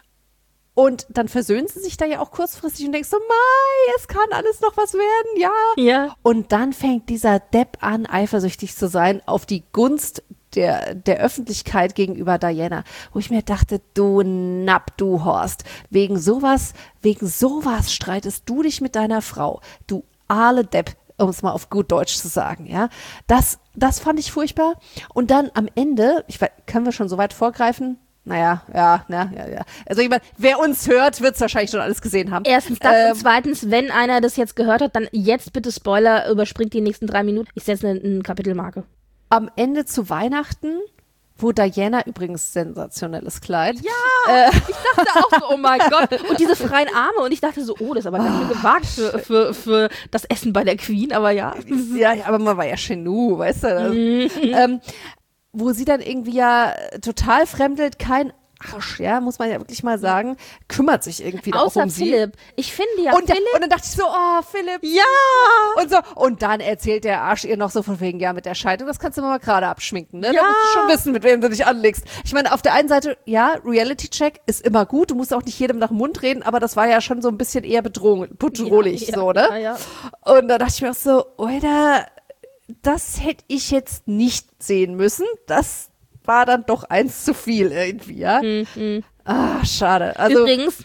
[SPEAKER 3] Und dann versöhnen sie sich da ja auch kurzfristig und denkst so, Mai, es kann alles noch was werden, ja.
[SPEAKER 2] ja.
[SPEAKER 3] Und dann fängt dieser Depp an, eifersüchtig zu sein auf die Gunst der, der Öffentlichkeit gegenüber Diana. Wo ich mir dachte, du Napp, du Horst, wegen sowas, wegen sowas streitest du dich mit deiner Frau, du aale Depp, um es mal auf gut Deutsch zu sagen, ja. Das, das fand ich furchtbar. Und dann am Ende, ich weiß, können wir schon so weit vorgreifen? Naja, ja, ja, ja, ja. Also ich meine, wer uns hört, wird es wahrscheinlich schon alles gesehen haben.
[SPEAKER 2] Erstens das ähm, und zweitens, wenn einer das jetzt gehört hat, dann jetzt bitte Spoiler, überspringt die nächsten drei Minuten. Ich setze eine, eine Kapitelmarke.
[SPEAKER 3] Am Ende zu Weihnachten, wo Diana übrigens sensationelles Kleid.
[SPEAKER 2] Ja, äh, ich dachte auch so, oh mein Gott. Und diese freien Arme. Und ich dachte so, oh, das ist aber ganz schön gewagt für, für, für das Essen bei der Queen, aber ja.
[SPEAKER 3] Ja, aber man war ja Genu, weißt du. Das, ähm, wo sie dann irgendwie ja total fremdelt, kein Arsch, ja, muss man ja wirklich mal sagen, kümmert sich irgendwie auch um sie.
[SPEAKER 2] Außer Philipp. Ich finde ja
[SPEAKER 3] und,
[SPEAKER 2] Philipp.
[SPEAKER 3] Und dann dachte ich so, oh, Philipp.
[SPEAKER 2] Ja.
[SPEAKER 3] Und so. Und dann erzählt der Arsch ihr noch so von wegen, ja, mit der Scheidung, das kannst du mal gerade abschminken, ne?
[SPEAKER 2] Ja.
[SPEAKER 3] Da musst du schon wissen, mit wem du dich anlegst. Ich meine, auf der einen Seite, ja, Reality-Check ist immer gut, du musst auch nicht jedem nach dem Mund reden, aber das war ja schon so ein bisschen eher bedrohlich, bedrohlich,
[SPEAKER 2] ja,
[SPEAKER 3] so, ne?
[SPEAKER 2] Ja, ja.
[SPEAKER 3] Und da dachte ich mir auch so, Alter, das hätte ich jetzt nicht sehen müssen. Das war dann doch eins zu viel irgendwie, ja.
[SPEAKER 2] Mhm.
[SPEAKER 3] Ah, schade. Also,
[SPEAKER 2] übrigens,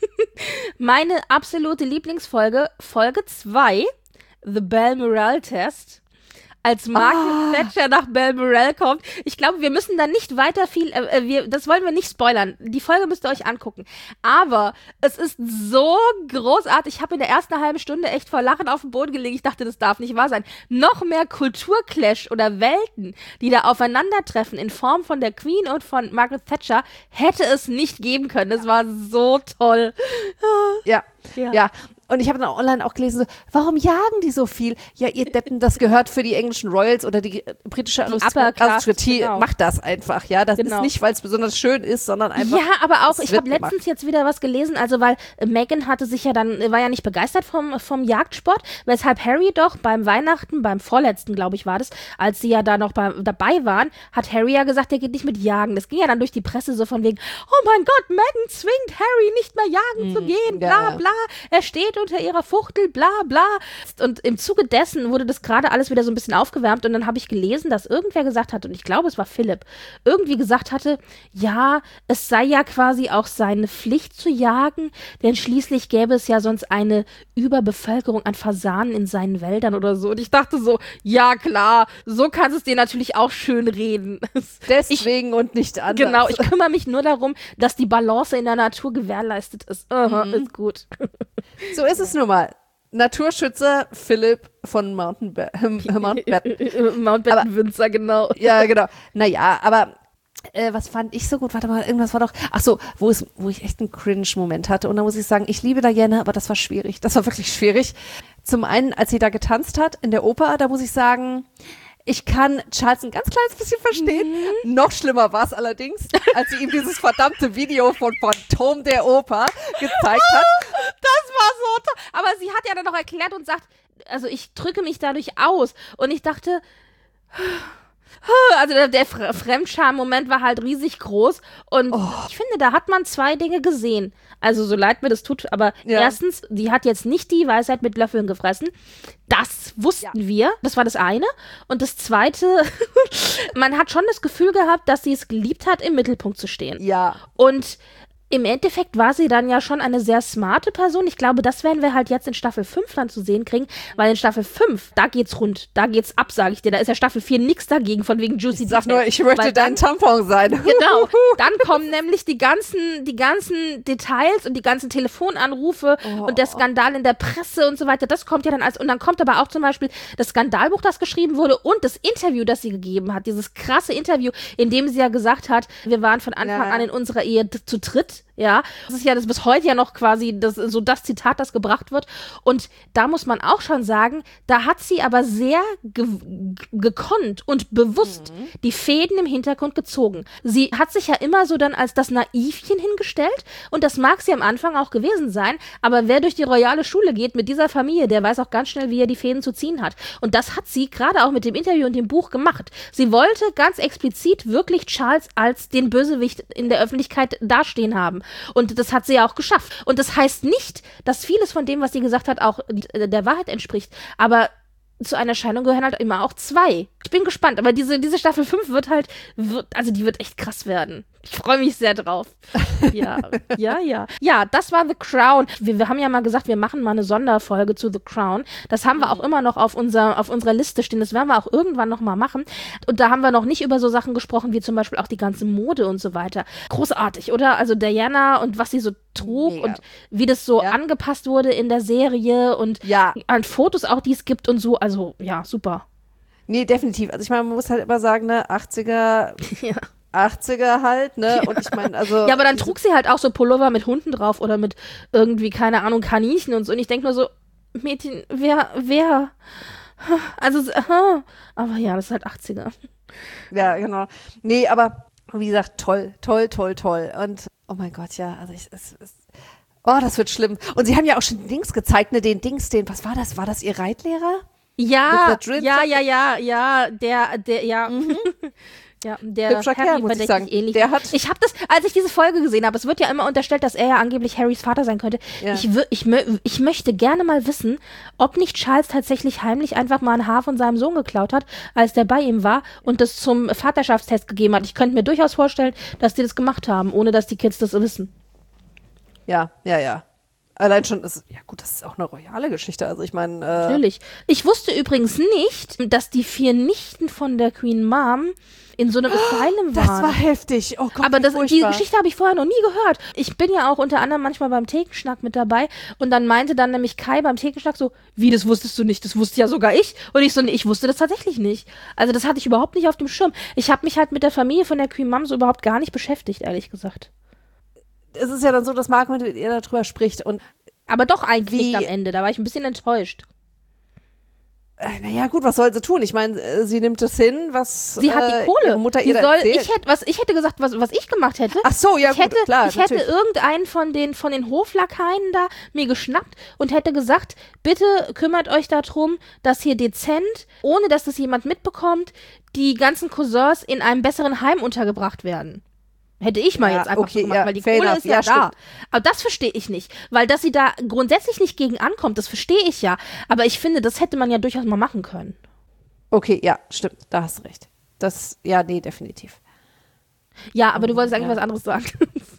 [SPEAKER 2] meine absolute Lieblingsfolge, Folge zwei, The Balmoral Test, als Margaret ah. Thatcher nach Balmoral kommt. Ich glaube, wir müssen da nicht weiter viel, äh, wir, das wollen wir nicht spoilern. Die Folge müsst ihr euch angucken. Aber es ist so großartig. Ich habe in der ersten halben Stunde echt vor Lachen auf den Boden gelegen. Ich dachte, das darf nicht wahr sein. Noch mehr Kulturclash oder Welten, die da aufeinandertreffen in Form von der Queen und von Margaret Thatcher, hätte es nicht geben können. Das war so toll.
[SPEAKER 3] Ja, ja. ja. Und ich habe dann online auch gelesen, so, warum jagen die so viel? Ja, ihr Deppen, das gehört für die englischen Royals oder die äh, britische Aristokratie.
[SPEAKER 2] Genau.
[SPEAKER 3] Macht das einfach, ja. Das
[SPEAKER 2] Genau.
[SPEAKER 3] ist nicht, weil es besonders schön ist, sondern einfach.
[SPEAKER 2] Ja, aber auch,
[SPEAKER 3] es
[SPEAKER 2] ich
[SPEAKER 3] wird
[SPEAKER 2] habe letztens jetzt wieder was gelesen, also weil äh, Meghan hatte sich ja dann, war ja nicht begeistert vom, vom Jagdsport, weshalb Harry doch beim Weihnachten, beim vorletzten, glaube ich, war das, als sie ja da noch bei, dabei waren, hat Harry ja gesagt, er geht nicht mit Jagen. Das ging ja dann durch die Presse so von wegen, oh mein Gott, Meghan zwingt Harry nicht mehr jagen zu gehen, bla
[SPEAKER 3] ja.
[SPEAKER 2] bla, er steht unter ihrer Fuchtel, bla bla. Und im Zuge dessen wurde das gerade alles wieder so ein bisschen aufgewärmt und dann habe ich gelesen, dass irgendwer gesagt hat, und ich glaube, es war Philipp, irgendwie gesagt hatte, ja, es sei ja quasi auch seine Pflicht zu jagen, denn schließlich gäbe es ja sonst eine Überbevölkerung an Fasanen in seinen Wäldern oder so. Und ich dachte so, ja klar, so kannst du es dir natürlich auch schön reden.
[SPEAKER 3] Deswegen ich, und nicht anders.
[SPEAKER 2] Genau, ich kümmere mich nur darum, dass die Balance in der Natur gewährleistet ist. Aha, mhm. Ist gut.
[SPEAKER 3] So ist es nun mal. Naturschützer Philipp von Mountbatten. Mountbatten,
[SPEAKER 2] Mountbatten Windsor, genau.
[SPEAKER 3] Ja, genau. Naja, aber äh, was fand ich so gut? Warte mal, irgendwas war doch, ach so, wo, es, wo ich echt einen Cringe-Moment hatte. Und da muss ich sagen, ich liebe Diana, aber das war schwierig. Das war wirklich schwierig. Zum einen, als sie da getanzt hat in der Oper, da muss ich sagen, ich kann Charles ein ganz kleines bisschen verstehen. Mhm. Noch schlimmer war es allerdings, als sie ihm dieses verdammte Video von Phantom der Oper gezeigt hat.
[SPEAKER 2] Das war so toll. Aber sie hat ja dann noch erklärt und sagt, also ich drücke mich dadurch aus. Und ich dachte, also der, der Fremdscham-Moment war halt riesig groß. Und oh. ich finde, da hat man zwei Dinge gesehen. Also so leid mir das tut, aber ja. Erstens, die hat jetzt nicht die Weisheit mit Löffeln gefressen. Das wussten ja. wir. Das war das eine. Und das zweite, man hat schon das Gefühl gehabt, dass sie es geliebt hat, im Mittelpunkt zu stehen.
[SPEAKER 3] Ja.
[SPEAKER 2] Und im Endeffekt war sie dann ja schon eine sehr smarte Person. Ich glaube, das werden wir halt jetzt in Staffel fünf dann zu sehen kriegen, weil in Staffel fünf, da geht's rund, da geht's ab, sage ich dir. Da ist ja Staffel vier nix dagegen, von wegen Juicy
[SPEAKER 3] Ich sag nur, ich möchte dein Tampon sein.
[SPEAKER 2] Genau, dann kommen nämlich die ganzen, die ganzen Details und die ganzen Telefonanrufe oh. und der Skandal in der Presse und so weiter. Das kommt ja dann als, und dann kommt aber auch zum Beispiel das Skandalbuch, das geschrieben wurde und das Interview, das sie gegeben hat. Dieses krasse Interview, in dem sie ja gesagt hat, wir waren von Anfang ja. an in unserer Ehe zu dritt. Ja, das ist ja das bis heute ja noch quasi das, so das Zitat, das gebracht wird. Und da muss man auch schon sagen, da hat sie aber sehr ge gekonnt und bewusst mhm. die Fäden im Hintergrund gezogen. Sie hat sich ja immer so dann als das Naivchen hingestellt und das mag sie am Anfang auch gewesen sein, aber wer durch die royale Schule geht mit dieser Familie, der weiß auch ganz schnell, wie er die Fäden zu ziehen hat. Und das hat sie gerade auch mit dem Interview und dem Buch gemacht. Sie wollte ganz explizit wirklich Charles als den Bösewicht in der Öffentlichkeit dastehen haben. Und das hat sie ja auch geschafft. Und das heißt nicht, dass vieles von dem, was sie gesagt hat, auch der Wahrheit entspricht. Aber zu einer Scheidung gehören halt immer auch zwei. Ich bin gespannt, aber diese, diese Staffel fünf wird halt, wird, also die wird echt krass werden. Ich freue mich sehr drauf. Ja, ja, ja. Ja, das war The Crown. Wir, wir haben ja mal gesagt, wir machen mal eine Sonderfolge zu The Crown. Das haben wir auch immer noch auf, unser, auf unserer Liste stehen. Das werden wir auch irgendwann noch mal machen. Und da haben wir noch nicht über so Sachen gesprochen, wie zum Beispiel auch die ganze Mode und so weiter. Großartig, oder? Also Diana und was sie so trug Mega. Und wie das so ja. angepasst wurde in der Serie und
[SPEAKER 3] ja.
[SPEAKER 2] an Fotos auch, die es gibt und so. Also, ja, super.
[SPEAKER 3] Nee, definitiv. Also ich meine, man muss halt immer sagen, ne, achtziger ja. achtziger halt, ne?
[SPEAKER 2] Ja.
[SPEAKER 3] Und ich meine, also.
[SPEAKER 2] Ja, aber dann trug sie halt auch so Pullover mit Hunden drauf oder mit irgendwie, keine Ahnung, Kaninchen und so. Und ich denke nur so, Mädchen, wer, wer? Also, aha. Aber ja, das ist halt achtziger.
[SPEAKER 3] Ja, genau. Nee, aber wie gesagt, toll, toll, toll, toll. Und, oh mein Gott, ja, also ich, es, es, oh, das wird schlimm. Und sie haben ja auch schon den Dings gezeigt, ne, den Dings, den, was war das? War das ihr Reitlehrer?
[SPEAKER 2] Ja, ja, ja, ja, ja, der, der, ja. Mhm. Ja, der
[SPEAKER 3] Hübscher Kerl, muss ich sagen.
[SPEAKER 2] Ähnlich.
[SPEAKER 3] Der hat
[SPEAKER 2] ich habe das, als ich diese Folge gesehen habe, es wird ja immer unterstellt, dass er ja angeblich Harrys Vater sein könnte. Ja. Ich, ich, ich möchte gerne mal wissen, ob nicht Charles tatsächlich heimlich einfach mal ein Haar von seinem Sohn geklaut hat, als der bei ihm war und das zum Vaterschaftstest gegeben hat. Ich könnte mir durchaus vorstellen, dass die das gemacht haben, ohne dass die Kids das wissen.
[SPEAKER 3] Ja, ja, ja. Allein schon, ist, ja gut, das ist auch eine royale Geschichte, also ich meine. Äh
[SPEAKER 2] Natürlich. Ich wusste übrigens nicht, dass die vier Nichten von der Queen Mom in so einem Asylum waren.
[SPEAKER 3] Das war heftig. Oh Gott,
[SPEAKER 2] aber das, die Geschichte habe ich vorher noch nie gehört. Ich bin ja auch unter anderem manchmal beim Thekenschnack mit dabei und dann meinte dann nämlich Kai beim Thekenschnack so, wie, das wusstest du nicht? Das wusste ja sogar ich. Und ich so, nee, ich wusste das tatsächlich nicht. Also das hatte ich überhaupt nicht auf dem Schirm. Ich habe mich halt mit der Familie von der Queen Mom so überhaupt gar nicht beschäftigt, ehrlich gesagt.
[SPEAKER 3] Es ist ja dann so, dass Marc mit ihr darüber spricht und
[SPEAKER 2] Aber doch eigentlich
[SPEAKER 3] Wie-
[SPEAKER 2] nicht am Ende, da war ich ein bisschen enttäuscht.
[SPEAKER 3] Äh, Naja, gut, was soll sie tun? Ich meine, äh, sie nimmt es hin, was
[SPEAKER 2] Sie hat
[SPEAKER 3] äh,
[SPEAKER 2] die Kohle.
[SPEAKER 3] ihre Mutter
[SPEAKER 2] Sie
[SPEAKER 3] ihr da
[SPEAKER 2] soll,
[SPEAKER 3] erzählt.
[SPEAKER 2] ich hätte, was, ich hätte gesagt, was, was ich gemacht hätte.
[SPEAKER 3] Ach so, ja
[SPEAKER 2] ich
[SPEAKER 3] gut,
[SPEAKER 2] hätte,
[SPEAKER 3] klar,
[SPEAKER 2] ich hätte
[SPEAKER 3] natürlich.
[SPEAKER 2] irgendeinen von den, von den Hoflakaien da mir geschnappt und hätte gesagt, bitte kümmert euch darum, dass hier dezent, ohne dass das jemand mitbekommt, die ganzen Cousins in einem besseren Heim untergebracht werden. Hätte ich mal
[SPEAKER 3] Ja,
[SPEAKER 2] jetzt einfach
[SPEAKER 3] okay,
[SPEAKER 2] so gemacht,
[SPEAKER 3] ja,
[SPEAKER 2] weil die
[SPEAKER 3] fair
[SPEAKER 2] Kohle
[SPEAKER 3] enough.
[SPEAKER 2] ist ja,
[SPEAKER 3] Ja,
[SPEAKER 2] da.
[SPEAKER 3] stimmt.
[SPEAKER 2] Aber das verstehe ich nicht, weil dass sie da grundsätzlich nicht gegen ankommt, das verstehe ich ja. Aber ich finde, das hätte man ja durchaus mal machen können.
[SPEAKER 3] Okay, ja, stimmt, da hast du recht. Das, ja, nee, definitiv.
[SPEAKER 2] Ja, aber du wolltest eigentlich
[SPEAKER 3] ja.
[SPEAKER 2] was anderes sagen.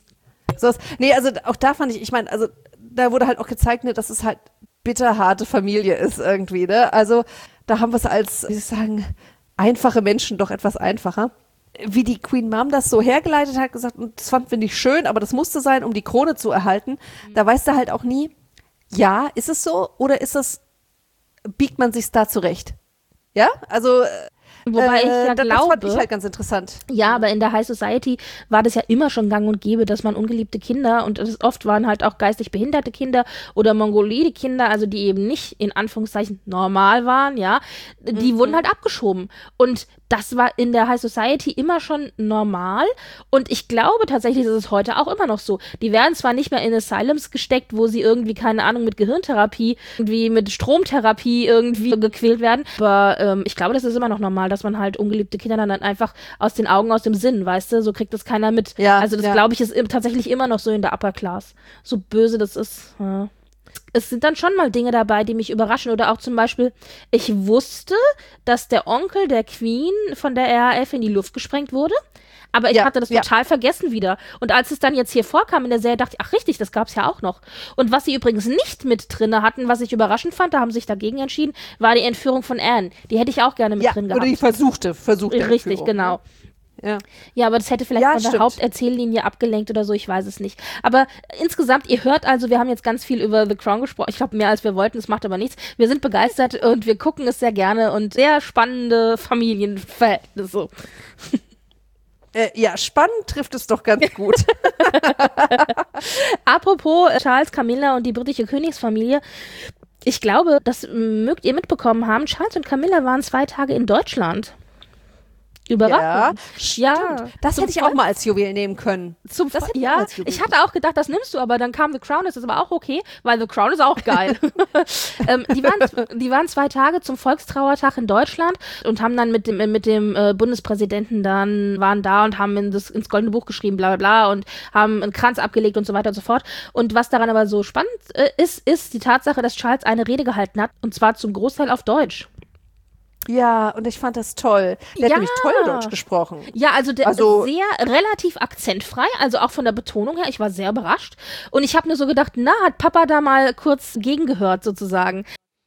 [SPEAKER 3] So ist, nee, also auch da fand ich, ich meine, also da wurde halt auch gezeigt, ne, dass es halt bitterharte Familie ist irgendwie, ne? Also da haben wir es als, wie soll ich sagen, einfache Menschen doch etwas einfacher. Wie die Queen Mom das so hergeleitet hat, gesagt, und das fanden wir nicht schön, aber das musste sein, um die Krone zu erhalten. Mhm. Da weißt du halt auch nie, ja, ist es so oder ist es, biegt man sich's da zurecht? Ja, also
[SPEAKER 2] Wobei
[SPEAKER 3] äh,
[SPEAKER 2] ich ja
[SPEAKER 3] das,
[SPEAKER 2] glaube,
[SPEAKER 3] das fand ich halt ganz interessant.
[SPEAKER 2] ja, aber in der High Society war das ja immer schon gang und gäbe, dass man ungeliebte Kinder, und es oft waren halt auch geistig behinderte Kinder oder mongoloide Kinder, also die eben nicht in Anführungszeichen normal waren, ja, die
[SPEAKER 3] Mhm.
[SPEAKER 2] wurden halt abgeschoben. Und das war in der High Society immer schon normal, und ich glaube tatsächlich, das ist heute auch immer noch so. Die werden zwar nicht mehr in Asylums gesteckt, wo sie irgendwie, keine Ahnung, mit Gehirntherapie, irgendwie mit Stromtherapie irgendwie gequält werden, aber ähm, ich glaube, das ist immer noch normal, dass man halt ungeliebte Kinder dann einfach aus den Augen, aus dem Sinn, weißt du, so kriegt das keiner mit.
[SPEAKER 3] Ja,
[SPEAKER 2] also das
[SPEAKER 3] ja.
[SPEAKER 2] glaube ich ist im, tatsächlich immer noch so in der Upper Class. So böse das ist. Ja. Es sind dann schon mal Dinge dabei, die mich überraschen. Oder auch zum Beispiel, ich wusste, dass der Onkel der Queen von der R A F in die Luft gesprengt wurde. Aber ich
[SPEAKER 3] Ja,
[SPEAKER 2] hatte das
[SPEAKER 3] ja.
[SPEAKER 2] total vergessen wieder. Und als es dann jetzt hier vorkam in der Serie, dachte ich, ach richtig, das gab's ja auch noch. Und was sie übrigens nicht mit drinne hatten, was ich überraschend fand, da haben sie sich dagegen entschieden, war die Entführung von Anne. Die hätte ich auch gerne mit
[SPEAKER 3] Ja,
[SPEAKER 2] drin
[SPEAKER 3] oder
[SPEAKER 2] gehabt.
[SPEAKER 3] die versuchte, versuchte
[SPEAKER 2] Richtig,
[SPEAKER 3] Entführung,
[SPEAKER 2] genau.
[SPEAKER 3] ne? Ja.
[SPEAKER 2] Ja, aber das hätte vielleicht
[SPEAKER 3] Ja,
[SPEAKER 2] von der
[SPEAKER 3] stimmt.
[SPEAKER 2] Haupterzähllinie abgelenkt oder so, ich weiß es nicht. Aber insgesamt, ihr hört also, wir haben jetzt ganz viel über The Crown gesprochen. Ich glaube, mehr als wir wollten, es macht aber nichts. Wir sind begeistert und wir gucken es sehr gerne und sehr spannende Familienverhältnisse.
[SPEAKER 3] Äh, ja, spannend trifft es doch ganz gut.
[SPEAKER 2] Apropos Charles, Camilla und die britische Königsfamilie. Ich glaube, das mögt ihr mitbekommen haben, Charles und Camilla waren zwei Tage in Deutschland. Überraschend.
[SPEAKER 3] Ja,
[SPEAKER 2] Ja,
[SPEAKER 3] stimmt. Das
[SPEAKER 2] zum
[SPEAKER 3] hätte ich auch mal als Juwel nehmen können.
[SPEAKER 2] Zum
[SPEAKER 3] Das
[SPEAKER 2] Fre-
[SPEAKER 3] hätte ich
[SPEAKER 2] ja,
[SPEAKER 3] auch als Juwel
[SPEAKER 2] ich hatte auch gedacht, das nimmst du, aber dann kam The Crown, das ist aber auch okay, weil The Crown ist auch geil. ähm, die, waren, die waren zwei Tage zum Volkstrauertag in Deutschland und haben dann mit dem, mit dem äh, Bundespräsidenten dann, waren da und haben in das, ins Goldene Buch geschrieben, bla bla bla, und haben einen Kranz abgelegt und so weiter und so fort. Und was daran aber so spannend äh, ist, ist die Tatsache, dass Charles eine Rede gehalten hat, und zwar zum Großteil auf Deutsch.
[SPEAKER 3] Ja, und ich fand das toll. Der
[SPEAKER 2] Ja.
[SPEAKER 3] hat nämlich toll Deutsch gesprochen.
[SPEAKER 2] Ja, also der
[SPEAKER 3] Also-
[SPEAKER 2] ist sehr relativ akzentfrei, also auch von der Betonung her. Ich war sehr überrascht. Und ich habe nur so gedacht, na, hat Papa da mal kurz gegengehört sozusagen.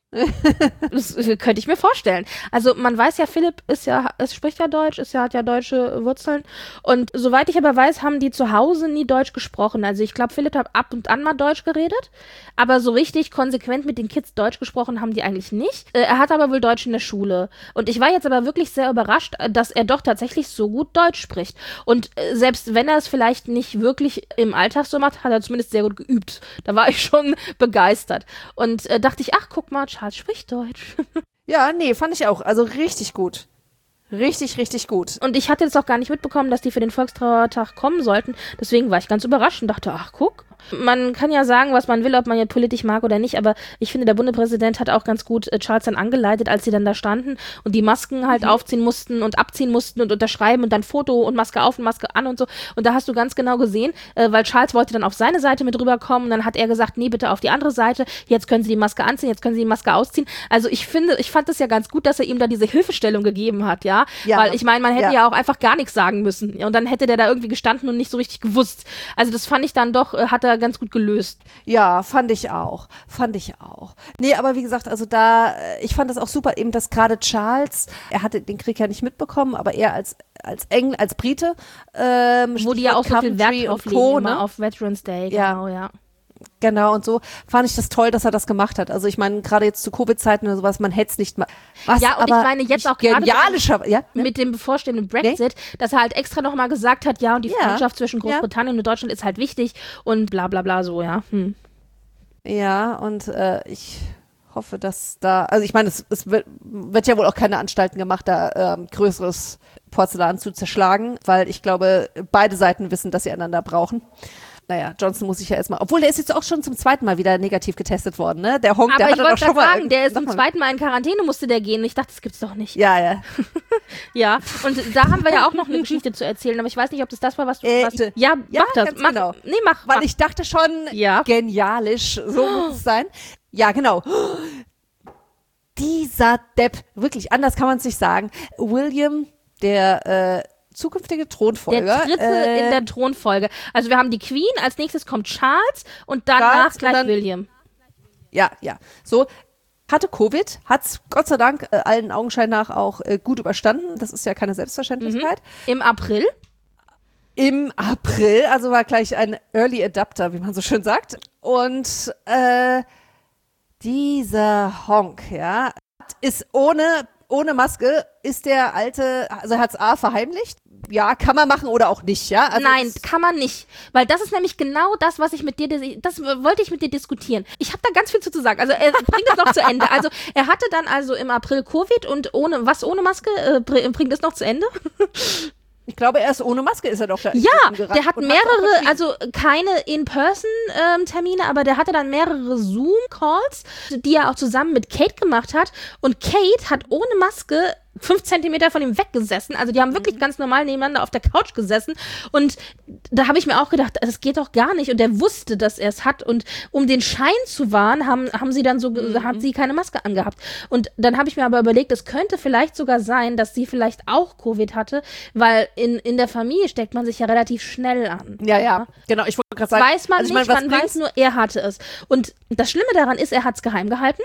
[SPEAKER 2] Das äh, könnte ich mir vorstellen. Also man weiß ja, Philipp ist ja, es spricht ja Deutsch, ist ja, hat ja deutsche Wurzeln. Und soweit ich aber weiß, haben die zu Hause nie Deutsch gesprochen. Also ich glaube, Philipp hat ab und an mal Deutsch geredet, aber so richtig konsequent mit den Kids Deutsch gesprochen haben die eigentlich nicht. Äh, er hat aber wohl Deutsch in der Schule. Und ich war jetzt aber wirklich sehr überrascht, äh, dass er doch tatsächlich so gut Deutsch spricht. Und äh, selbst wenn er es vielleicht nicht wirklich im Alltag so macht, hat er zumindest sehr gut geübt. Da war ich schon begeistert. Und äh, dachte ich, ach, guck mal, Charles spricht Deutsch.
[SPEAKER 3] Ja, nee, fand ich auch. Also richtig gut. Richtig, richtig gut.
[SPEAKER 2] Und ich hatte jetzt auch gar nicht mitbekommen, dass die für den Volkstrauertag kommen sollten. Deswegen war ich ganz überrascht und dachte, ach, guck. Man kann ja sagen, was man will, ob man jetzt politisch mag oder nicht, aber ich finde, der Bundespräsident hat auch ganz gut äh, Charles dann angeleitet, als sie dann da standen und die Masken halt
[SPEAKER 3] Mhm.
[SPEAKER 2] aufziehen mussten und abziehen mussten und unterschreiben und dann Foto und Maske auf und Maske an und so. Und da hast du ganz genau gesehen, äh, weil Charles wollte dann auf seine Seite mit rüberkommen und dann hat er gesagt, nee, bitte auf die andere Seite, jetzt können Sie die Maske anziehen, jetzt können Sie die Maske ausziehen. Also ich finde, ich fand es ja ganz gut, dass er ihm da diese Hilfestellung gegeben hat, ja.
[SPEAKER 3] Ja.
[SPEAKER 2] Weil ich meine, man hätte ja.
[SPEAKER 3] Ja.
[SPEAKER 2] auch einfach gar nichts sagen müssen. Ja, und dann hätte der da irgendwie gestanden und nicht so richtig gewusst. Also das fand ich dann doch, äh, hat er ganz gut gelöst.
[SPEAKER 3] Ja, fand ich auch. Fand ich auch. Nee, aber wie gesagt, also da, äh, ich fand das auch super, eben, dass gerade Charles, er hatte den Krieg ja nicht mitbekommen, aber er als, als Engl, als Brite, ähm,
[SPEAKER 2] Wo die ja auch so viel Wert
[SPEAKER 3] Coventry
[SPEAKER 2] drauf
[SPEAKER 3] und
[SPEAKER 2] legen,
[SPEAKER 3] Co.,
[SPEAKER 2] immer
[SPEAKER 3] ne?
[SPEAKER 2] auf Veterans Day.
[SPEAKER 3] Ja.
[SPEAKER 2] Genau, ja.
[SPEAKER 3] Genau, und so fand ich das toll, dass er das gemacht hat. Also ich meine, gerade jetzt zu Covid-Zeiten oder sowas, man hätte es nicht mal. Was
[SPEAKER 2] Ja, und ich
[SPEAKER 3] aber
[SPEAKER 2] meine jetzt auch gerade
[SPEAKER 3] genialischer, ja? Ne?
[SPEAKER 2] mit dem bevorstehenden Brexit, dass er halt extra nochmal gesagt hat, ja, und die
[SPEAKER 3] Ja.
[SPEAKER 2] Freundschaft zwischen Großbritannien und Deutschland ist halt wichtig und bla bla bla so, ja. Hm.
[SPEAKER 3] Ja, und äh, ich hoffe, dass da, also ich meine, es, es wird, wird ja wohl auch keine Anstalten gemacht, da ähm, größeres Porzellan zu zerschlagen, weil ich glaube, beide Seiten wissen, dass sie einander brauchen. Naja, Johnson muss sich ja erstmal, obwohl der ist jetzt auch schon zum zweiten Mal wieder negativ getestet worden, ne? Der Honk,
[SPEAKER 2] Aber
[SPEAKER 3] der
[SPEAKER 2] ich
[SPEAKER 3] hatte doch
[SPEAKER 2] wollte
[SPEAKER 3] schon
[SPEAKER 2] gerade
[SPEAKER 3] mal.
[SPEAKER 2] sagen, der ist
[SPEAKER 3] sag
[SPEAKER 2] zum
[SPEAKER 3] mal.
[SPEAKER 2] zweiten Mal in Quarantäne, musste der gehen. Ich dachte, das gibt's doch nicht.
[SPEAKER 3] Ja, ja.
[SPEAKER 2] Ja, und da haben wir ja auch noch eine Geschichte zu erzählen, aber ich weiß nicht, ob das das war, was du...
[SPEAKER 3] Äh,
[SPEAKER 2] was, ja,
[SPEAKER 3] ja,
[SPEAKER 2] mach das.
[SPEAKER 3] ganz
[SPEAKER 2] Mach,
[SPEAKER 3] genau.
[SPEAKER 2] Nee, mach.
[SPEAKER 3] Weil
[SPEAKER 2] mach.
[SPEAKER 3] ich dachte schon,
[SPEAKER 2] Ja.
[SPEAKER 3] genialisch, so muss es sein. Ja, genau. Dieser Depp, wirklich, anders kann man es nicht sagen. William, der äh, zukünftige Thronfolger.
[SPEAKER 2] Der dritte
[SPEAKER 3] äh,
[SPEAKER 2] in der Thronfolge. Also wir haben die Queen, als nächstes kommt Charles und danach
[SPEAKER 3] Charles und
[SPEAKER 2] gleich
[SPEAKER 3] dann-
[SPEAKER 2] William.
[SPEAKER 3] Ja, ja. So, hatte Covid, hat es Gott sei Dank äh, allen Augenschein nach auch äh, gut überstanden. Das ist ja keine Selbstverständlichkeit.
[SPEAKER 2] Im April.
[SPEAKER 3] Im April, also war gleich ein Early Adapter, wie man so schön sagt. Und äh, dieser Honk, ja, ist ohne, ohne Maske, ist der alte, also er hat es A verheimlicht. Ja, kann man machen oder auch nicht, ja? Also
[SPEAKER 2] Nein,
[SPEAKER 3] es-
[SPEAKER 2] kann man nicht. Weil das ist nämlich genau das, was ich mit dir, das wollte ich mit dir diskutieren. Ich habe da ganz viel zu, zu sagen. Also er bringt das noch zu Ende. Also er hatte dann also im April Covid und ohne, was ohne Maske, äh, br- bringt es noch zu Ende?
[SPEAKER 3] ich glaube, erst ohne Maske ist er doch da.
[SPEAKER 2] Ja,
[SPEAKER 3] gerannt
[SPEAKER 2] der hat
[SPEAKER 3] und
[SPEAKER 2] mehrere,
[SPEAKER 3] auch verschieden-
[SPEAKER 2] also keine In-Person-Termine, aber der hatte dann mehrere Zoom-Calls, die er auch zusammen mit Kate gemacht hat. Und Kate hat ohne Maske fünf Zentimeter von ihm weggesessen. Also die haben wirklich ganz normal nebeneinander auf der Couch gesessen. Und da habe ich mir auch gedacht, das geht doch gar nicht. Und der wusste, dass er es hat. Und um den Schein zu wahren, haben, haben sie dann so,
[SPEAKER 3] Mhm.
[SPEAKER 2] hat sie keine Maske angehabt. Und dann habe ich mir aber überlegt, es könnte vielleicht sogar sein, dass sie vielleicht auch Covid hatte, weil in, in der Familie steckt man sich ja relativ schnell an.
[SPEAKER 3] Ja, ja, genau. Ich wollte gerade sagen,
[SPEAKER 2] Weiß man
[SPEAKER 3] also ich
[SPEAKER 2] nicht,
[SPEAKER 3] meine, was
[SPEAKER 2] man weiß
[SPEAKER 3] bringt's?
[SPEAKER 2] nur, er hatte es. Und das Schlimme daran ist, er hat es geheim gehalten.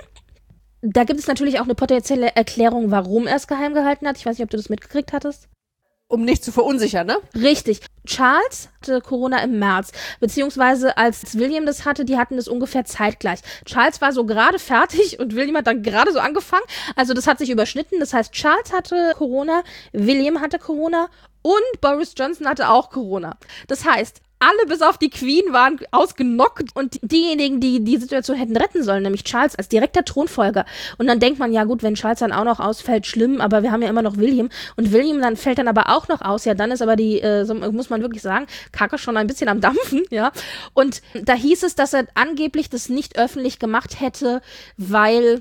[SPEAKER 2] Da gibt es natürlich auch eine potenzielle Erklärung, warum er es geheim gehalten hat. Ich weiß nicht, ob du das mitgekriegt hattest.
[SPEAKER 3] Um nicht zu verunsichern, ne?
[SPEAKER 2] Richtig. Charles hatte Corona im März, beziehungsweise als William das hatte, die hatten das ungefähr zeitgleich. Charles war so gerade fertig und William hat dann gerade so angefangen. Also das hat sich überschnitten. Das heißt, Charles hatte Corona, William hatte Corona und Boris Johnson hatte auch Corona. Das heißt, alle bis auf die Queen waren ausgenockt und diejenigen, die die Situation hätten retten sollen, nämlich Charles als direkter Thronfolger. Und dann denkt man, ja gut, wenn Charles dann auch noch ausfällt, schlimm, aber wir haben ja immer noch William. Und William dann fällt dann aber auch noch aus. Ja, dann ist aber die, äh, so muss man wirklich sagen, Kacke schon ein bisschen am Dampfen, ja. Und da hieß es, dass er angeblich das nicht öffentlich gemacht hätte, weil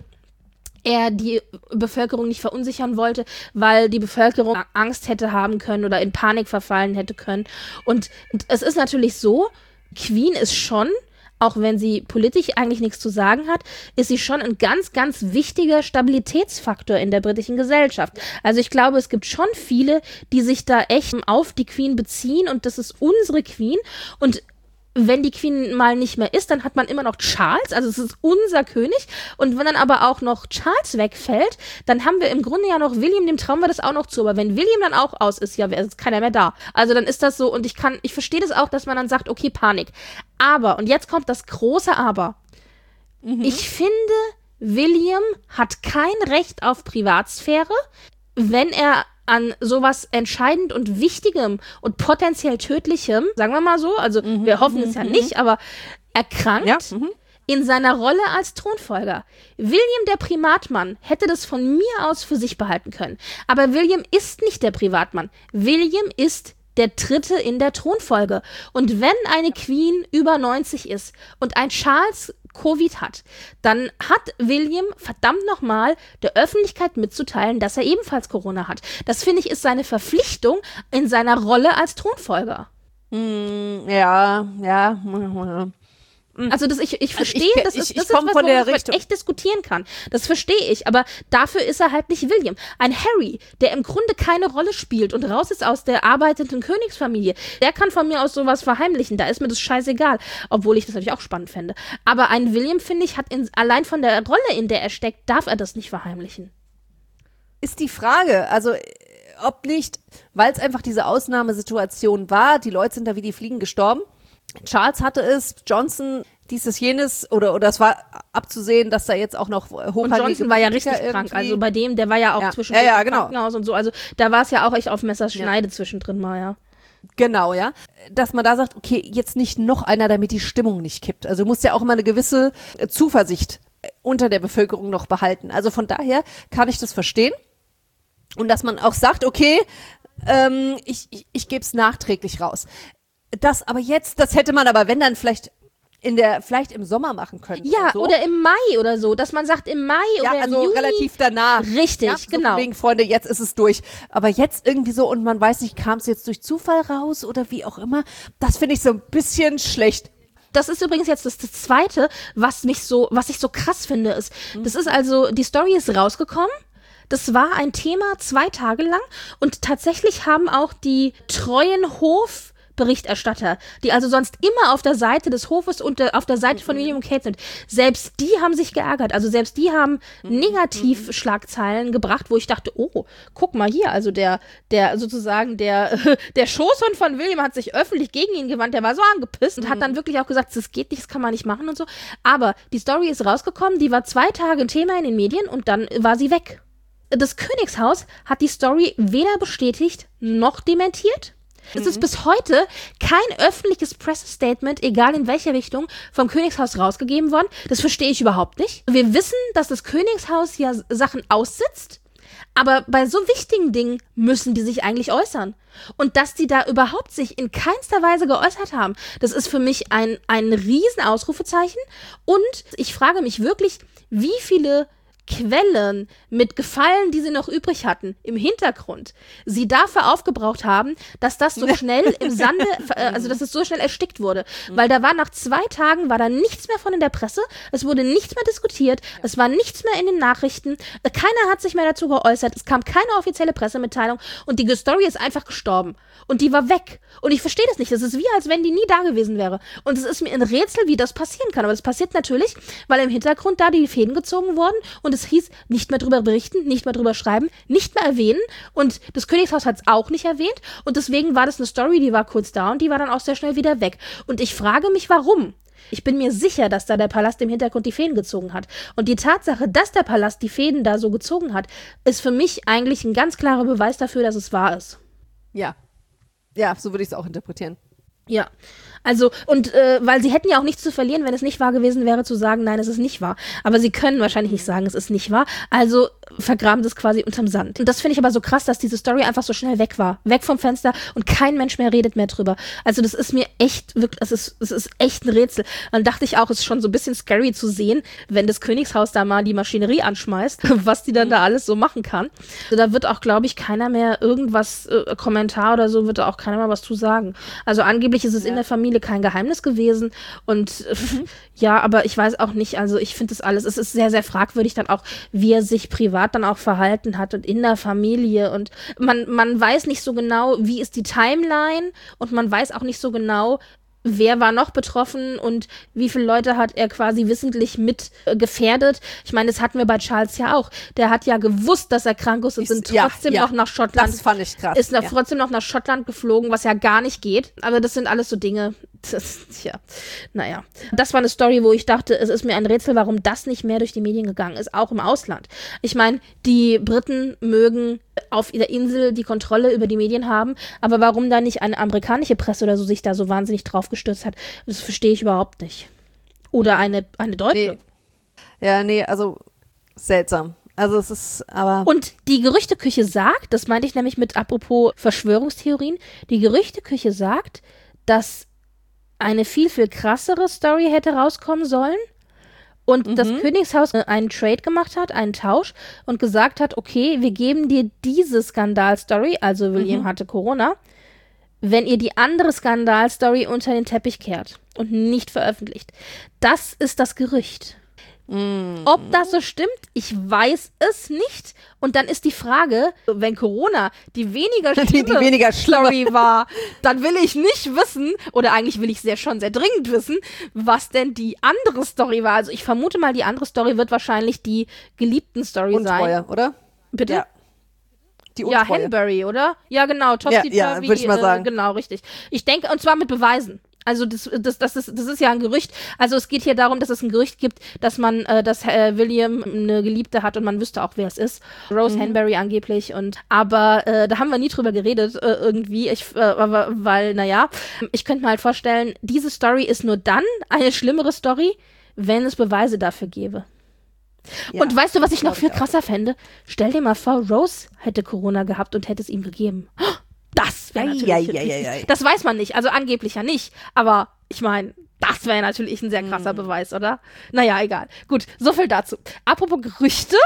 [SPEAKER 2] er die Bevölkerung nicht verunsichern wollte, weil die Bevölkerung Angst hätte haben können oder in Panik verfallen hätte können. Und es ist natürlich so, Queen ist schon, auch wenn sie politisch eigentlich nichts zu sagen hat, ist sie schon ein ganz, ganz wichtiger Stabilitätsfaktor in der britischen Gesellschaft. Also ich glaube, es gibt schon viele, die sich da echt auf die Queen beziehen und das ist unsere Queen und wenn die Queen mal nicht mehr ist, dann hat man immer noch Charles, also es ist unser König. Und wenn dann aber auch noch Charles wegfällt, dann haben wir im Grunde ja noch William, dem trauen wir das auch noch zu. Aber wenn William dann auch aus ist, ja, ist keiner mehr da. Also dann ist das so, und ich kann, ich verstehe das auch, dass man dann sagt, okay, Panik. Aber, und jetzt kommt das große Aber. Mhm. Ich finde, William hat kein Recht auf Privatsphäre, wenn er an sowas entscheidend und Wichtigem und potenziell Tödlichem, sagen wir mal so, also mhm, wir hoffen es ja mhm. nicht, aber erkrankt
[SPEAKER 3] ja, mhm.
[SPEAKER 2] in seiner Rolle als Thronfolger. William, der Privatmann, hätte das von mir aus für sich behalten können. Aber William ist nicht der Privatmann. William ist der Dritte in der Thronfolge. Und wenn eine Queen über neunzig ist und ein Charles Covid hat, dann hat William verdammt nochmal der Öffentlichkeit mitzuteilen, dass er ebenfalls Corona hat. Das, finde ich, ist seine Verpflichtung in seiner Rolle als Thronfolger.
[SPEAKER 3] Mm, ja, ja.
[SPEAKER 2] Also das, ich, ich verstehe,
[SPEAKER 3] ich,
[SPEAKER 2] das ist,
[SPEAKER 3] ich,
[SPEAKER 2] das
[SPEAKER 3] ich
[SPEAKER 2] ist was,
[SPEAKER 3] von der
[SPEAKER 2] worüber man
[SPEAKER 3] Richtung.
[SPEAKER 2] echt diskutieren kann. Das verstehe ich, aber dafür ist er halt nicht William. Ein Harry, der im Grunde keine Rolle spielt und raus ist aus der arbeitenden Königsfamilie, der kann von mir aus sowas verheimlichen. Da ist mir das scheißegal, obwohl ich das natürlich auch spannend fände. Aber ein William, finde ich, hat in, allein von der Rolle, in der er steckt, darf er das nicht verheimlichen.
[SPEAKER 3] Ist die Frage, also ob nicht, weil es einfach diese Ausnahmesituation war, die Leute sind da wie die Fliegen gestorben. Charles hatte es, Johnson dieses, jenes, oder, oder es war abzusehen, dass da jetzt auch noch hochrangige
[SPEAKER 2] Und Johnson war ja richtig
[SPEAKER 3] Politiker
[SPEAKER 2] krank,
[SPEAKER 3] irgendwie-
[SPEAKER 2] also bei dem, der war ja auch
[SPEAKER 3] Ja.
[SPEAKER 2] zwischen
[SPEAKER 3] Ja, ja, genau.
[SPEAKER 2] Krankenhaus und so, also da war es ja auch echt auf Messerschneide ja. zwischendrin mal, ja.
[SPEAKER 3] Genau, ja. Dass man da sagt, okay, jetzt nicht noch einer, damit die Stimmung nicht kippt. Also du musst ja auch immer eine gewisse äh, Zuversicht äh, unter der Bevölkerung noch behalten. Also von daher kann ich das verstehen. Und dass man auch sagt, okay, ähm, ich, ich, ich gebe es nachträglich raus. Das aber jetzt, das hätte man aber, wenn dann vielleicht in der, vielleicht im Sommer machen können.
[SPEAKER 2] Ja,
[SPEAKER 3] so.
[SPEAKER 2] Oder im Mai oder so, dass man sagt, im Mai
[SPEAKER 3] ja,
[SPEAKER 2] oder im
[SPEAKER 3] also
[SPEAKER 2] Juni.
[SPEAKER 3] relativ danach.
[SPEAKER 2] Richtig,
[SPEAKER 3] ja, so
[SPEAKER 2] genau.
[SPEAKER 3] Wegen, Freunde, jetzt ist es durch. Aber jetzt irgendwie so, und man weiß nicht, kam es jetzt durch Zufall raus oder wie auch immer, das finde ich so ein bisschen schlecht.
[SPEAKER 2] Das ist übrigens jetzt das, das Zweite, was mich so, was ich so krass finde, ist, das ist also, die Story ist rausgekommen. Das war ein Thema zwei Tage lang und tatsächlich haben auch die treuen Hof Berichterstatter, die also sonst immer auf der Seite des Hofes und der, auf der Seite von William und Kate sind, selbst die haben sich geärgert. Also selbst die haben Negativschlagzeilen gebracht, wo ich dachte, oh, guck mal hier, also der, der sozusagen der, der Schoßhund von William hat sich öffentlich gegen ihn gewandt, der war so angepisst und hat dann wirklich auch gesagt, das geht nicht, das kann man nicht machen und so. Aber die Story ist rausgekommen, die war zwei Tage ein Thema in den Medien und dann war sie weg. Das Königshaus hat die Story weder bestätigt noch dementiert. Es ist bis heute kein öffentliches Pressestatement, egal in welcher Richtung, vom Königshaus rausgegeben worden. Das verstehe ich überhaupt nicht. Wir wissen, dass das Königshaus ja Sachen aussitzt, aber bei so wichtigen Dingen müssen die sich eigentlich äußern. Und dass die da überhaupt sich in keinster Weise geäußert haben, das ist für mich ein, ein Riesenausrufezeichen. Und ich frage mich wirklich, wie viele Quellen mit Gefallen, die sie noch übrig hatten, im Hintergrund, sie dafür aufgebraucht haben, dass das so schnell im Sande, äh, also dass es so schnell erstickt wurde. Weil da war nach zwei Tagen, war da nichts mehr von in der Presse, es wurde nichts mehr diskutiert, es war nichts mehr in den Nachrichten, keiner hat sich mehr dazu geäußert, es kam keine offizielle Pressemitteilung und die Story ist einfach gestorben. Und die war weg. Und ich verstehe das nicht. Das ist wie, als wenn die nie da gewesen wäre. Und es ist mir ein Rätsel, wie das passieren kann. Aber das passiert natürlich, weil im Hintergrund da die Fäden gezogen wurden und es hieß, nicht mehr drüber berichten, nicht mehr drüber schreiben, nicht mehr erwähnen. Und das Königshaus hat es auch nicht erwähnt. Und deswegen war das eine Story, die war kurz da und die war dann auch sehr schnell wieder weg. Und ich frage mich, warum? Ich bin mir sicher, dass da der Palast im Hintergrund die Fäden gezogen hat. Und die Tatsache, dass der Palast die Fäden da so gezogen hat, ist für mich eigentlich ein ganz klarer Beweis dafür, dass es wahr ist.
[SPEAKER 3] Ja. Ja, so würde ich es auch interpretieren.
[SPEAKER 2] Ja, also und äh, weil sie hätten ja auch nichts zu verlieren, wenn es nicht wahr gewesen wäre, zu sagen, nein, es ist nicht wahr. Aber sie können wahrscheinlich nicht sagen, es ist nicht wahr. Also vergraben das quasi unterm Sand. Und das finde ich aber so krass, dass diese Story einfach so schnell weg war. Weg vom Fenster und kein Mensch mehr redet mehr drüber. Also das ist mir echt, wirklich, es ist, es ist echt ein Rätsel. Dann dachte ich auch, es ist schon so ein bisschen scary zu sehen, wenn das Königshaus da mal die Maschinerie anschmeißt, was die dann da alles so machen kann. Also da wird auch, glaube ich, keiner mehr irgendwas, äh, Kommentar oder so, wird da auch keiner mehr was zu sagen. Also angeblich ist es ja in der Familie kein Geheimnis gewesen und mhm. ja, aber ich weiß auch nicht, also ich finde das alles, es ist sehr, sehr fragwürdig dann auch, wie er sich privat dann auch verhalten hat und in der Familie und man, man weiß nicht so genau, wie ist die Timeline und man weiß auch nicht so genau, wer war noch betroffen und wie viele Leute hat er quasi wissentlich mit äh, gefährdet. Ich meine, das hatten wir bei Charles ja auch. Der hat ja gewusst, dass er krank ist und sind trotzdem
[SPEAKER 3] ja, ja.
[SPEAKER 2] noch nach Schottland.
[SPEAKER 3] Das fand ich krass.
[SPEAKER 2] Ist noch,
[SPEAKER 3] ja.
[SPEAKER 2] trotzdem noch nach Schottland geflogen, was ja gar nicht geht. Aber das sind alles so Dinge. Das, tja, naja. Das war eine Story, wo ich dachte, es ist mir ein Rätsel, warum das nicht mehr durch die Medien gegangen ist, auch im Ausland. Ich meine, die Briten mögen auf der Insel die Kontrolle über die Medien haben, aber warum da nicht eine amerikanische Presse oder so sich da so wahnsinnig drauf gestürzt hat, das verstehe ich überhaupt nicht. Oder eine, eine deutsche.
[SPEAKER 3] Nee. Ja, nee, also seltsam. Also es ist aber...
[SPEAKER 2] Und die Gerüchteküche sagt, das meinte ich nämlich mit apropos Verschwörungstheorien, die Gerüchteküche sagt, dass eine viel, viel krassere Story hätte rauskommen sollen und mhm. das Königshaus einen Trade gemacht hat, einen Tausch und gesagt hat, okay, wir geben dir diese Skandalstory, also William mhm. hatte Corona, wenn ihr die andere Skandalstory unter den Teppich kehrt und nicht veröffentlicht. Das ist das Gerücht. Mm. Ob das so stimmt, ich weiß es nicht. Und dann ist die Frage, wenn Corona die weniger schlimme
[SPEAKER 3] die, die weniger
[SPEAKER 2] Story war, dann will ich nicht wissen, oder eigentlich will ich sehr schon sehr dringend wissen, was denn die andere Story war. Also ich vermute mal, die andere Story wird wahrscheinlich die geliebten Story
[SPEAKER 3] Untreue,
[SPEAKER 2] sein.
[SPEAKER 3] oder?
[SPEAKER 2] Bitte?
[SPEAKER 3] Ja. Die
[SPEAKER 2] ja, Hanbury, oder? Ja, genau.
[SPEAKER 3] Ja, ja, würde ich mal sagen.
[SPEAKER 2] Äh, genau, richtig. Ich denke, und zwar mit Beweisen. Also das, das, das, ist, das ist ja ein Gerücht. Also es geht hier darum, dass es ein Gerücht gibt, dass man, äh, dass äh, William eine Geliebte hat und man wüsste auch, wer es ist. Rose mhm. Hanbury angeblich. Und aber äh, da haben wir nie drüber geredet äh, irgendwie. Ich, äh, aber, weil, naja, ich könnte mir halt vorstellen, diese Story ist nur dann eine schlimmere Story, wenn es Beweise dafür gäbe. Ja, und weißt du, was ich noch viel krasser fände? Stell dir mal vor, Rose hätte Corona gehabt und hätte es ihm gegeben. Das wäre natürlich
[SPEAKER 3] ja,
[SPEAKER 2] richtig,
[SPEAKER 3] ja, ja, ja.
[SPEAKER 2] Das weiß man nicht, also angeblich ja nicht. Aber ich meine, das wäre natürlich ein sehr krasser mm. Beweis, oder? Naja, egal. Gut, so viel dazu. Apropos Gerüchte.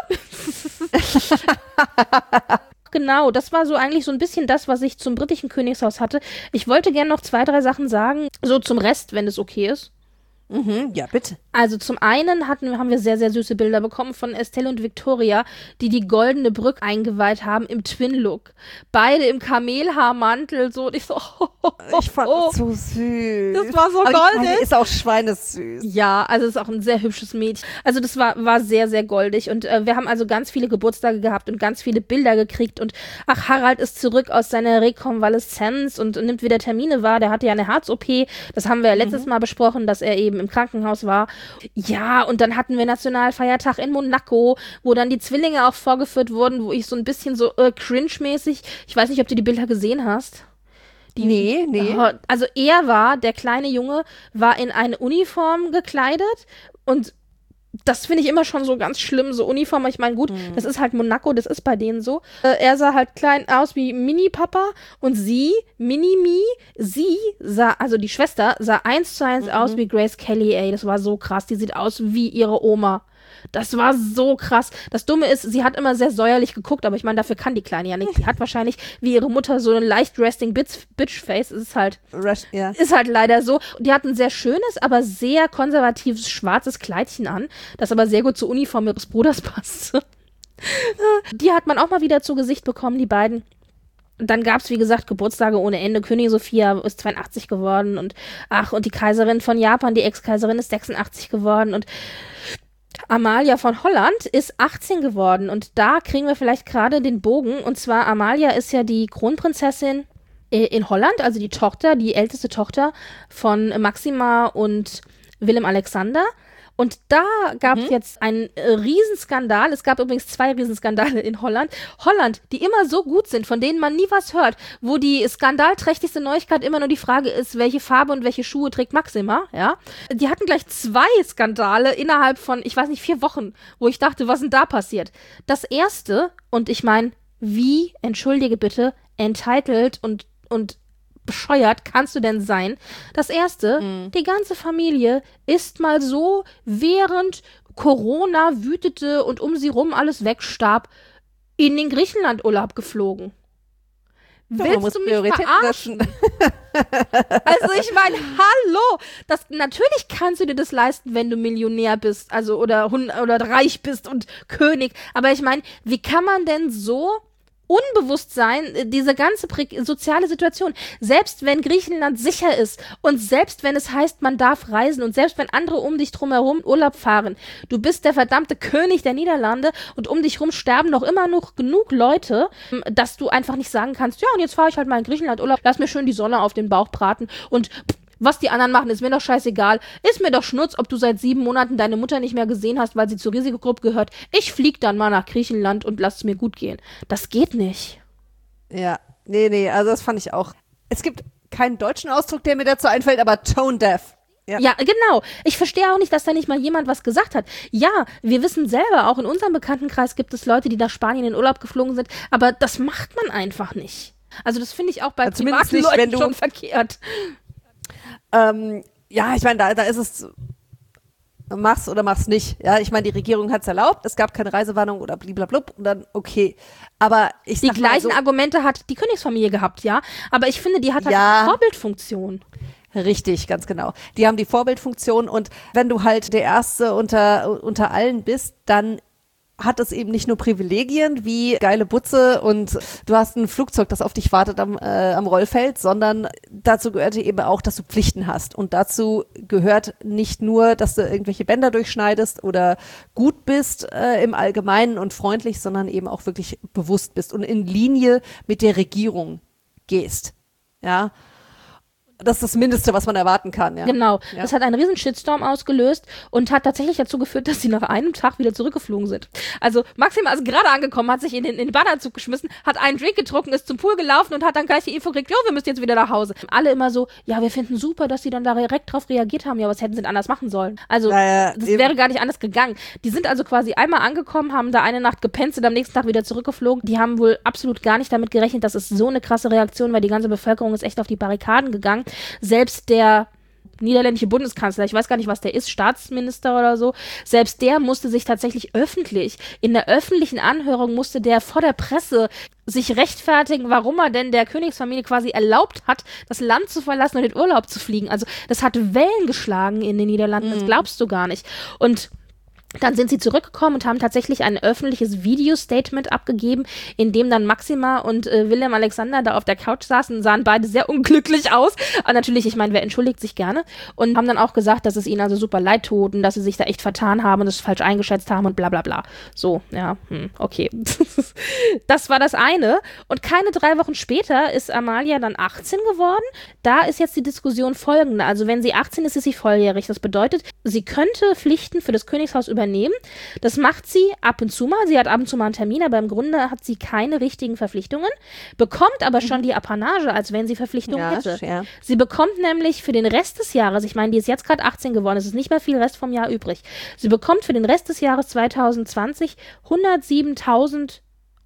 [SPEAKER 2] Genau, das war so eigentlich so ein bisschen das, was ich zum britischen Königshaus hatte. Ich wollte gerne noch zwei, drei Sachen sagen, so zum Rest, wenn es okay ist.
[SPEAKER 3] Mhm, ja, bitte.
[SPEAKER 2] Also zum einen hatten, haben wir sehr, sehr süße Bilder bekommen von Estelle und Victoria, die die goldene Brücke eingeweiht haben im Twin-Look. Beide im Kamelhaarmantel, so. Und ich so, oh, oh, oh,
[SPEAKER 3] ich fand
[SPEAKER 2] oh.
[SPEAKER 3] das so süß.
[SPEAKER 2] Das war so
[SPEAKER 3] aber
[SPEAKER 2] goldig.
[SPEAKER 3] Die ist auch schweinesüß.
[SPEAKER 2] Ja, also es ist auch ein sehr hübsches Mädchen. Also das war, war sehr, sehr goldig. Und äh, wir haben also ganz viele Geburtstage gehabt und ganz viele Bilder gekriegt. Und ach, Harald ist zurück aus seiner Rekonvaleszenz und, und nimmt wieder Termine wahr. Der hatte ja eine Herz-O P. Das haben wir ja letztes mhm. Mal besprochen, dass er eben im Krankenhaus war. Ja, und dann hatten wir Nationalfeiertag in Monaco, wo dann die Zwillinge auch vorgeführt wurden, wo ich so ein bisschen so äh, cringe-mäßig, ich weiß nicht, ob du die Bilder gesehen hast. Die,
[SPEAKER 3] nee, nee.
[SPEAKER 2] Oh, also er war, der kleine Junge, war in eine Uniform gekleidet und das finde ich immer schon so ganz schlimm, so Uniform. Ich meine, gut, mhm. das ist halt Monaco, das ist bei denen so. Äh, er sah halt klein aus wie Mini-Papa und sie, Mini-Mi, sie sah, also die Schwester, sah eins zu eins mhm. aus wie Grace Kelly, ey. Das war so krass. Die sieht aus wie ihre Oma. Das war so krass. Das Dumme ist, sie hat immer sehr säuerlich geguckt, aber ich meine, dafür kann die Kleine ja nicht. Die hat wahrscheinlich wie ihre Mutter so ein leicht resting Bitch-Face. Ist halt,
[SPEAKER 3] Rest, yeah.
[SPEAKER 2] ist halt leider so. Die hat ein sehr schönes, aber sehr konservatives schwarzes Kleidchen an, das aber sehr gut zur Uniform ihres Bruders passt. Die hat man auch mal wieder zu Gesicht bekommen, die beiden. Dann gab es, wie gesagt, Geburtstage ohne Ende. Königin Sophia ist zweiundachtzig geworden und ach, und die Kaiserin von Japan, die Ex-Kaiserin, ist sechsundachtzig geworden und Amalia von Holland ist achtzehn geworden und da kriegen wir vielleicht gerade den Bogen. Und zwar, Amalia ist ja die Kronprinzessin in Holland, also die Tochter, die älteste Tochter von Maxima und Willem Alexander. Und da gab es mhm. jetzt einen äh, Riesenskandal. Es gab übrigens zwei Riesenskandale in Holland. Holland, die immer so gut sind, von denen man nie was hört, wo die skandalträchtigste Neuigkeit immer nur die Frage ist, welche Farbe und welche Schuhe trägt Maxima, ja. Die hatten gleich zwei Skandale innerhalb von, ich weiß nicht, vier Wochen, wo ich dachte, was denn da passiert? Das erste, und ich meine, wie, entschuldige bitte, entitled und, und bescheuert kannst du denn sein? Das erste, mhm. die ganze Familie ist mal so, während Corona wütete und um sie rum alles wegstarb, in den Griechenland-Urlaub geflogen. Ja, willst du mich verarschen? Also ich meine, hallo, das, natürlich kannst du dir das leisten, wenn du Millionär bist, also oder, oder reich bist und König, aber ich meine, wie kann man denn so Unbewusstsein, diese ganze soziale Situation, selbst wenn Griechenland sicher ist und selbst wenn es heißt, man darf reisen und selbst wenn andere um dich drumherum Urlaub fahren, du bist der verdammte König der Niederlande und um dich rum sterben noch immer noch genug Leute, dass du einfach nicht sagen kannst, ja, und jetzt fahre ich halt mal in Griechenland Urlaub, lass mir schön die Sonne auf den Bauch braten und was die anderen machen, ist mir doch scheißegal. Ist mir doch Schnurz, ob du seit sieben Monaten deine Mutter nicht mehr gesehen hast, weil sie zur Risikogruppe gehört. Ich flieg dann mal nach Griechenland und lass es mir gut gehen. Das geht nicht.
[SPEAKER 3] Ja, nee, nee, also das fand ich auch. Es gibt keinen deutschen Ausdruck, der mir dazu einfällt, aber tone deaf. Ja.
[SPEAKER 2] ja, genau. Ich verstehe auch nicht, dass da nicht mal jemand was gesagt hat. Ja, wir wissen selber, auch in unserem Bekanntenkreis gibt es Leute, die nach Spanien in Urlaub geflogen sind, aber das macht man einfach nicht. Also das finde ich auch bei
[SPEAKER 3] also
[SPEAKER 2] privaten
[SPEAKER 3] nicht,
[SPEAKER 2] Leuten
[SPEAKER 3] wenn du
[SPEAKER 2] schon verkehrt.
[SPEAKER 3] Ähm, ja, ich meine, da, da ist es, mach's oder mach's nicht. Ja, ich meine, die Regierung hat's erlaubt, es gab keine Reisewarnung oder bliblablub und dann okay. Aber ich
[SPEAKER 2] Die
[SPEAKER 3] sag
[SPEAKER 2] gleichen
[SPEAKER 3] mal so,
[SPEAKER 2] Argumente hat die Königsfamilie gehabt, ja. Aber ich finde, die hat halt
[SPEAKER 3] ja,
[SPEAKER 2] eine Vorbildfunktion.
[SPEAKER 3] Richtig, ganz genau. Die haben die Vorbildfunktion und wenn du halt der Erste unter, unter allen bist, dann hat es eben nicht nur Privilegien wie geile Butze und du hast ein Flugzeug, das auf dich wartet am, äh, am Rollfeld, sondern dazu gehört eben auch, dass du Pflichten hast. Und dazu gehört nicht nur, dass du irgendwelche Bänder durchschneidest oder gut bist äh, im Allgemeinen und freundlich, sondern eben auch wirklich bewusst bist und in Linie mit der Regierung gehst. Ja. das ist das Mindeste, was man erwarten kann. Ja.
[SPEAKER 2] Genau.
[SPEAKER 3] Ja.
[SPEAKER 2] Das hat einen riesen Shitstorm ausgelöst und hat tatsächlich dazu geführt, dass sie nach einem Tag wieder zurückgeflogen sind. Also Maxima ist gerade angekommen, hat sich in den, in den Badeanzug geschmissen, hat einen Drink getrunken, ist zum Pool gelaufen und hat dann gleich die Info gekriegt, jo, wir müssen jetzt wieder nach Hause. Alle immer so, ja, wir finden super, dass sie dann da direkt drauf reagiert haben. Ja, was hätten sie denn anders machen sollen? Also,
[SPEAKER 3] ja, ja,
[SPEAKER 2] das
[SPEAKER 3] eben.
[SPEAKER 2] wäre gar nicht anders gegangen. Die sind also quasi einmal angekommen, haben da eine Nacht gepennt, sind am nächsten Tag wieder zurückgeflogen. Die haben wohl absolut gar nicht damit gerechnet, dass es so eine krasse Reaktion war. Die ganze Bevölkerung ist echt auf die Barrikaden gegangen. Selbst der niederländische Bundeskanzler, ich weiß gar nicht, was der ist, Staatsminister oder so, selbst der musste sich tatsächlich öffentlich, in der öffentlichen Anhörung musste der vor der Presse sich rechtfertigen, warum er denn der Königsfamilie quasi erlaubt hat, das Land zu verlassen und in Urlaub zu fliegen. Also das hat Wellen geschlagen in den Niederlanden, das glaubst du gar nicht. Und dann sind sie zurückgekommen und haben tatsächlich ein öffentliches Video-Statement abgegeben, in dem dann Maxima und äh, Willem Alexander da auf der Couch saßen, sahen beide sehr unglücklich aus. Aber natürlich, ich meine, wer entschuldigt sich gerne? Und haben dann auch gesagt, dass es ihnen also super leid tut und dass sie sich da echt vertan haben und es falsch eingeschätzt haben und bla bla bla. So, ja, hm, okay. Das war das eine. Und keine drei Wochen später ist Amalia dann achtzehn geworden. Da ist jetzt die Diskussion folgende. Also wenn sie achtzehn ist, ist sie volljährig. Das bedeutet, sie könnte Pflichten für das Königshaus übernehmen. Das macht sie ab und zu mal. Sie hat ab und zu mal einen Termin, aber im Grunde hat sie keine richtigen Verpflichtungen, bekommt aber schon die Apanage, als wenn sie Verpflichtungen
[SPEAKER 3] Ja,
[SPEAKER 2] hätte.
[SPEAKER 3] ja.
[SPEAKER 2] Sie bekommt nämlich für den Rest des Jahres, ich meine, die ist jetzt gerade achtzehn geworden, es ist nicht mehr viel Rest vom Jahr übrig. Sie bekommt für den Rest des Jahres zwanzig zwanzig hundertsiebentausend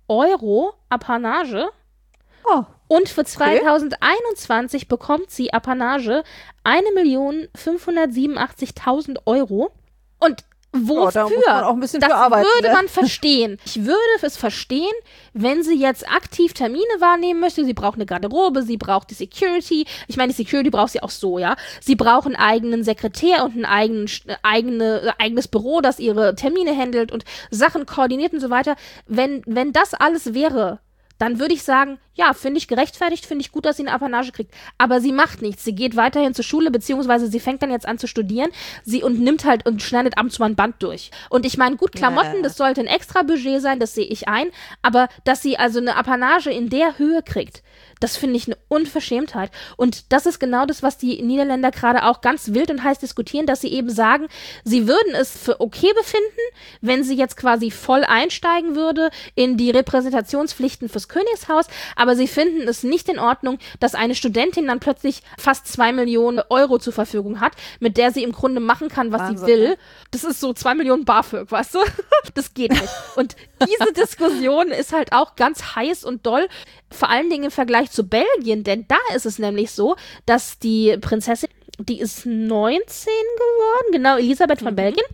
[SPEAKER 2] Euro Apanage.
[SPEAKER 3] Oh.
[SPEAKER 2] Und für zwanzig einundzwanzig bekommt sie Apanage eine Million fünfhundertsiebenundachtzigtausend Euro. Und wofür?
[SPEAKER 3] Oh, da muss man auch ein bisschen
[SPEAKER 2] das
[SPEAKER 3] für arbeiten,
[SPEAKER 2] würde
[SPEAKER 3] ne?
[SPEAKER 2] man verstehen. Ich würde es verstehen, wenn sie jetzt aktiv Termine wahrnehmen möchte. Sie braucht eine Garderobe, sie braucht die Security. Ich meine, die Security braucht sie auch so, ja. Sie braucht einen eigenen Sekretär und ein eigenen, eigene, eigenes Büro, das ihre Termine handelt und Sachen koordiniert und so weiter. Wenn, wenn das alles wäre, dann würde ich sagen, ja, finde ich gerechtfertigt, finde ich gut, dass sie eine Apanage kriegt. Aber sie macht nichts. Sie geht weiterhin zur Schule, beziehungsweise sie fängt dann jetzt an zu studieren. Sie und nimmt halt und schneidet ab und zu mal ein Band durch. Und ich meine, gut, Klamotten,
[SPEAKER 3] Ja.
[SPEAKER 2] das sollte ein extra Budget sein, das sehe ich ein. Aber dass sie also eine Apanage in der Höhe kriegt, das finde ich eine Unverschämtheit. Und das ist genau das, was die Niederländer gerade auch ganz wild und heiß diskutieren, dass sie eben sagen, sie würden es für okay befinden, wenn sie jetzt quasi voll einsteigen würde in die Repräsentationspflichten fürs Königshaus, aber sie finden es nicht in Ordnung, dass eine Studentin dann plötzlich fast zwei Millionen Euro zur Verfügung hat, mit der sie im Grunde machen kann, was
[SPEAKER 3] Wahnsinn,
[SPEAKER 2] sie will.
[SPEAKER 3] ne?
[SPEAKER 2] Das ist so zwei Millionen BAföG, weißt du? Das geht nicht. Und diese Diskussion ist halt auch ganz heiß und doll, vor allen Dingen im Vergleich zu Belgien, denn da ist es nämlich so, dass die Prinzessin, die ist neunzehn geworden, genau, Elisabeth von
[SPEAKER 3] Mhm.
[SPEAKER 2] Belgien,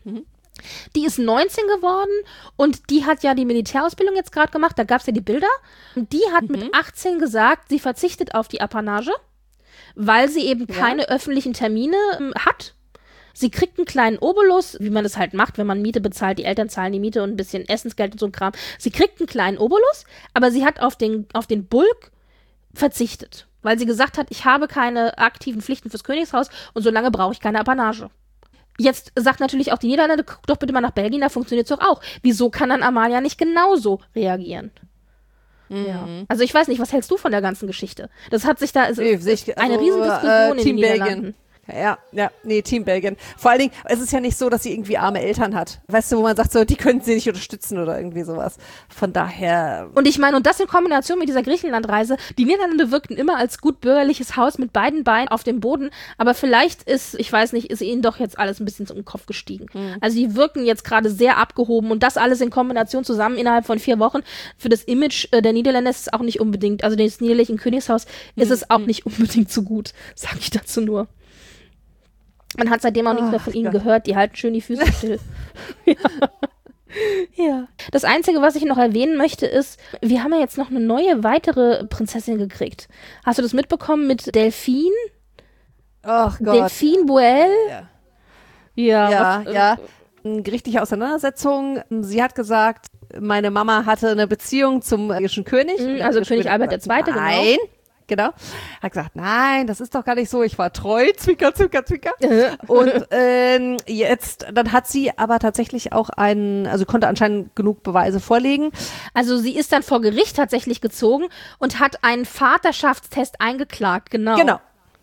[SPEAKER 2] die ist neunzehn geworden und die hat ja die Militärausbildung jetzt gerade gemacht, da gab es ja die Bilder. Und die hat mit achtzehn gesagt, sie verzichtet auf die Apanage, weil sie eben
[SPEAKER 3] Ja.
[SPEAKER 2] keine öffentlichen Termine ähm, hat. Sie kriegt einen kleinen Obolus, wie man das halt macht, wenn man Miete bezahlt, die Eltern zahlen die Miete und ein bisschen Essensgeld und so ein Kram. Sie kriegt einen kleinen Obolus, aber sie hat auf den, auf den Bulk verzichtet, weil sie gesagt hat, ich habe keine aktiven Pflichten fürs Königshaus und solange brauche ich keine Apanage. Jetzt sagt natürlich auch die Niederlande, guck doch bitte mal nach Belgien, da funktioniert es doch auch. Wieso kann dann Amalia nicht genauso reagieren? Ja. Also ich weiß nicht, was hältst du von der ganzen Geschichte? Das hat sich da, also,
[SPEAKER 3] Nee, sehe ich-
[SPEAKER 2] eine
[SPEAKER 3] also,
[SPEAKER 2] Riesendiskussion
[SPEAKER 3] äh,
[SPEAKER 2] in den
[SPEAKER 3] Team Belgien.
[SPEAKER 2] Niederlanden.
[SPEAKER 3] Ja, ja, nee, Team Belgien. Vor allen Dingen, es ist ja nicht so, dass sie irgendwie arme Eltern hat. Weißt du, wo man sagt, so, die können sie nicht unterstützen oder irgendwie sowas. Von daher.
[SPEAKER 2] Und ich meine, und das in Kombination mit dieser Griechenlandreise, die Niederlande wirkten immer als gut bürgerliches Haus mit beiden Beinen auf dem Boden, aber vielleicht ist, ich weiß nicht, ist ihnen doch jetzt alles ein bisschen zum Kopf gestiegen. Also die wirken jetzt gerade sehr abgehoben und das alles in Kombination zusammen innerhalb von vier Wochen. Für das Image äh, der Niederländer ist es auch nicht unbedingt, also des niederländischen Königshaus ist es auch nicht unbedingt so gut, sag ich dazu nur. Man hat seitdem auch nichts mehr von
[SPEAKER 3] Ach
[SPEAKER 2] ihnen
[SPEAKER 3] Gott.
[SPEAKER 2] gehört, die halten schön die Füße still. Ja. Ja. Das Einzige, was ich noch erwähnen möchte, ist, wir haben ja jetzt noch eine neue, weitere Prinzessin gekriegt. Hast du das mitbekommen mit Delphine?
[SPEAKER 3] Ach Gott.
[SPEAKER 2] Delphine Boel?
[SPEAKER 3] Ja.
[SPEAKER 2] Ja,
[SPEAKER 3] Ja,
[SPEAKER 2] was, äh,
[SPEAKER 3] ja. Eine gerichtliche Auseinandersetzung. Sie hat gesagt, meine Mama hatte eine Beziehung zum belgischen König.
[SPEAKER 2] Mhm,
[SPEAKER 3] Und
[SPEAKER 2] also
[SPEAKER 3] der
[SPEAKER 2] König
[SPEAKER 3] König
[SPEAKER 2] Albert
[SPEAKER 3] hat
[SPEAKER 2] der Zweite,
[SPEAKER 3] gesagt,
[SPEAKER 2] genau.
[SPEAKER 3] Nein, genau. Hat gesagt, nein, das ist doch gar nicht so. Ich war treu, Zwinker, Zwinker, Zwinker.
[SPEAKER 2] Äh.
[SPEAKER 3] Und ähm, jetzt, dann hat sie aber tatsächlich auch einen, also konnte anscheinend genug Beweise vorlegen.
[SPEAKER 2] Also sie ist dann vor Gericht tatsächlich gezogen und hat einen Vaterschaftstest eingeklagt, genau.
[SPEAKER 3] Genau.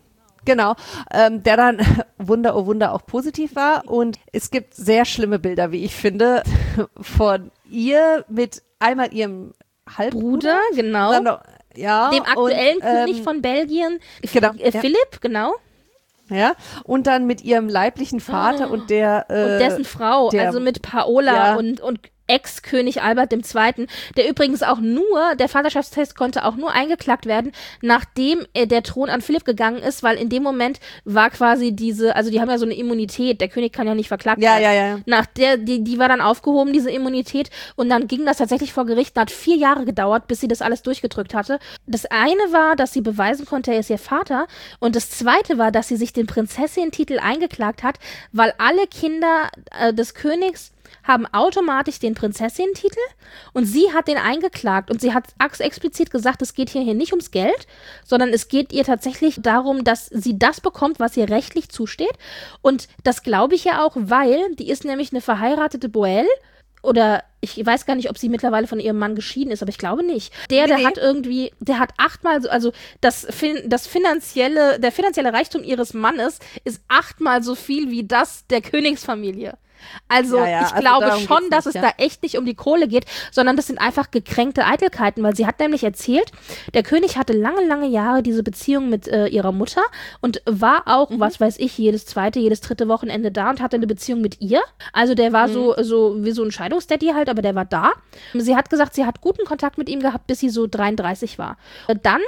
[SPEAKER 3] Genau, ähm, der dann, Wunder, oh Wunder, auch positiv war. Und es gibt sehr schlimme Bilder, wie ich finde, von ihr mit einmal ihrem Halbbruder.
[SPEAKER 2] Bruder, genau.
[SPEAKER 3] Dann noch, ja,
[SPEAKER 2] Dem aktuellen
[SPEAKER 3] und, ähm,
[SPEAKER 2] König von Belgien,
[SPEAKER 3] genau,
[SPEAKER 2] äh,
[SPEAKER 3] ja.
[SPEAKER 2] Philipp, genau.
[SPEAKER 3] Ja, und dann mit ihrem leiblichen Vater
[SPEAKER 2] Oh.
[SPEAKER 3] und der äh,
[SPEAKER 2] Und dessen Frau,
[SPEAKER 3] der,
[SPEAKER 2] also mit Paola
[SPEAKER 3] ja.
[SPEAKER 2] und, und Ex-König Albert der Zweite., der übrigens auch nur, der Vaterschaftstest konnte auch nur eingeklagt werden, nachdem äh, der Thron an Philipp gegangen ist, weil in dem Moment war quasi diese, also die haben ja so eine Immunität, der König kann ja nicht verklagt
[SPEAKER 3] Ja,
[SPEAKER 2] werden.
[SPEAKER 3] ja, ja.
[SPEAKER 2] Nach der, die, die war dann aufgehoben, diese Immunität, und dann ging das tatsächlich vor Gericht, da hat vier Jahre gedauert, bis sie das alles durchgedrückt hatte. Das eine war, dass sie beweisen konnte, er ist ihr Vater, und das zweite war, dass sie sich den Prinzessin-Titel eingeklagt hat, weil alle Kinder äh, des Königs haben automatisch den Prinzessin-Titel, und sie hat den eingeklagt, und sie hat explizit gesagt, es geht hier, hier nicht ums Geld, sondern es geht ihr tatsächlich darum, dass sie das bekommt, was ihr rechtlich zusteht, und das glaube ich ja auch, weil die ist nämlich eine verheiratete Boelle, oder ich weiß gar nicht, ob sie mittlerweile von ihrem Mann geschieden ist, aber ich glaube nicht. Der,
[SPEAKER 3] Nee,
[SPEAKER 2] der
[SPEAKER 3] nee.
[SPEAKER 2] hat irgendwie, der hat achtmal, so, also das, fin das finanzielle, der finanzielle Reichtum ihres Mannes ist achtmal so viel wie das der Königsfamilie. Also
[SPEAKER 3] Ja, ja,
[SPEAKER 2] ich
[SPEAKER 3] also
[SPEAKER 2] glaube
[SPEAKER 3] darum
[SPEAKER 2] schon,
[SPEAKER 3] geht's
[SPEAKER 2] dass
[SPEAKER 3] nicht,
[SPEAKER 2] es
[SPEAKER 3] ja.
[SPEAKER 2] da echt nicht um die Kohle geht, sondern das sind einfach gekränkte Eitelkeiten, weil sie hat nämlich erzählt, der König hatte lange, lange Jahre diese Beziehung mit äh, ihrer Mutter und war auch,
[SPEAKER 3] Mhm.
[SPEAKER 2] was weiß ich, jedes zweite, jedes dritte Wochenende da und hatte eine Beziehung mit ihr. Also der war
[SPEAKER 3] Mhm.
[SPEAKER 2] so, so wie so ein Scheidungsdaddy halt, aber der war da. Sie hat gesagt, sie hat guten Kontakt mit ihm gehabt, bis sie so dreiunddreißig war. Dann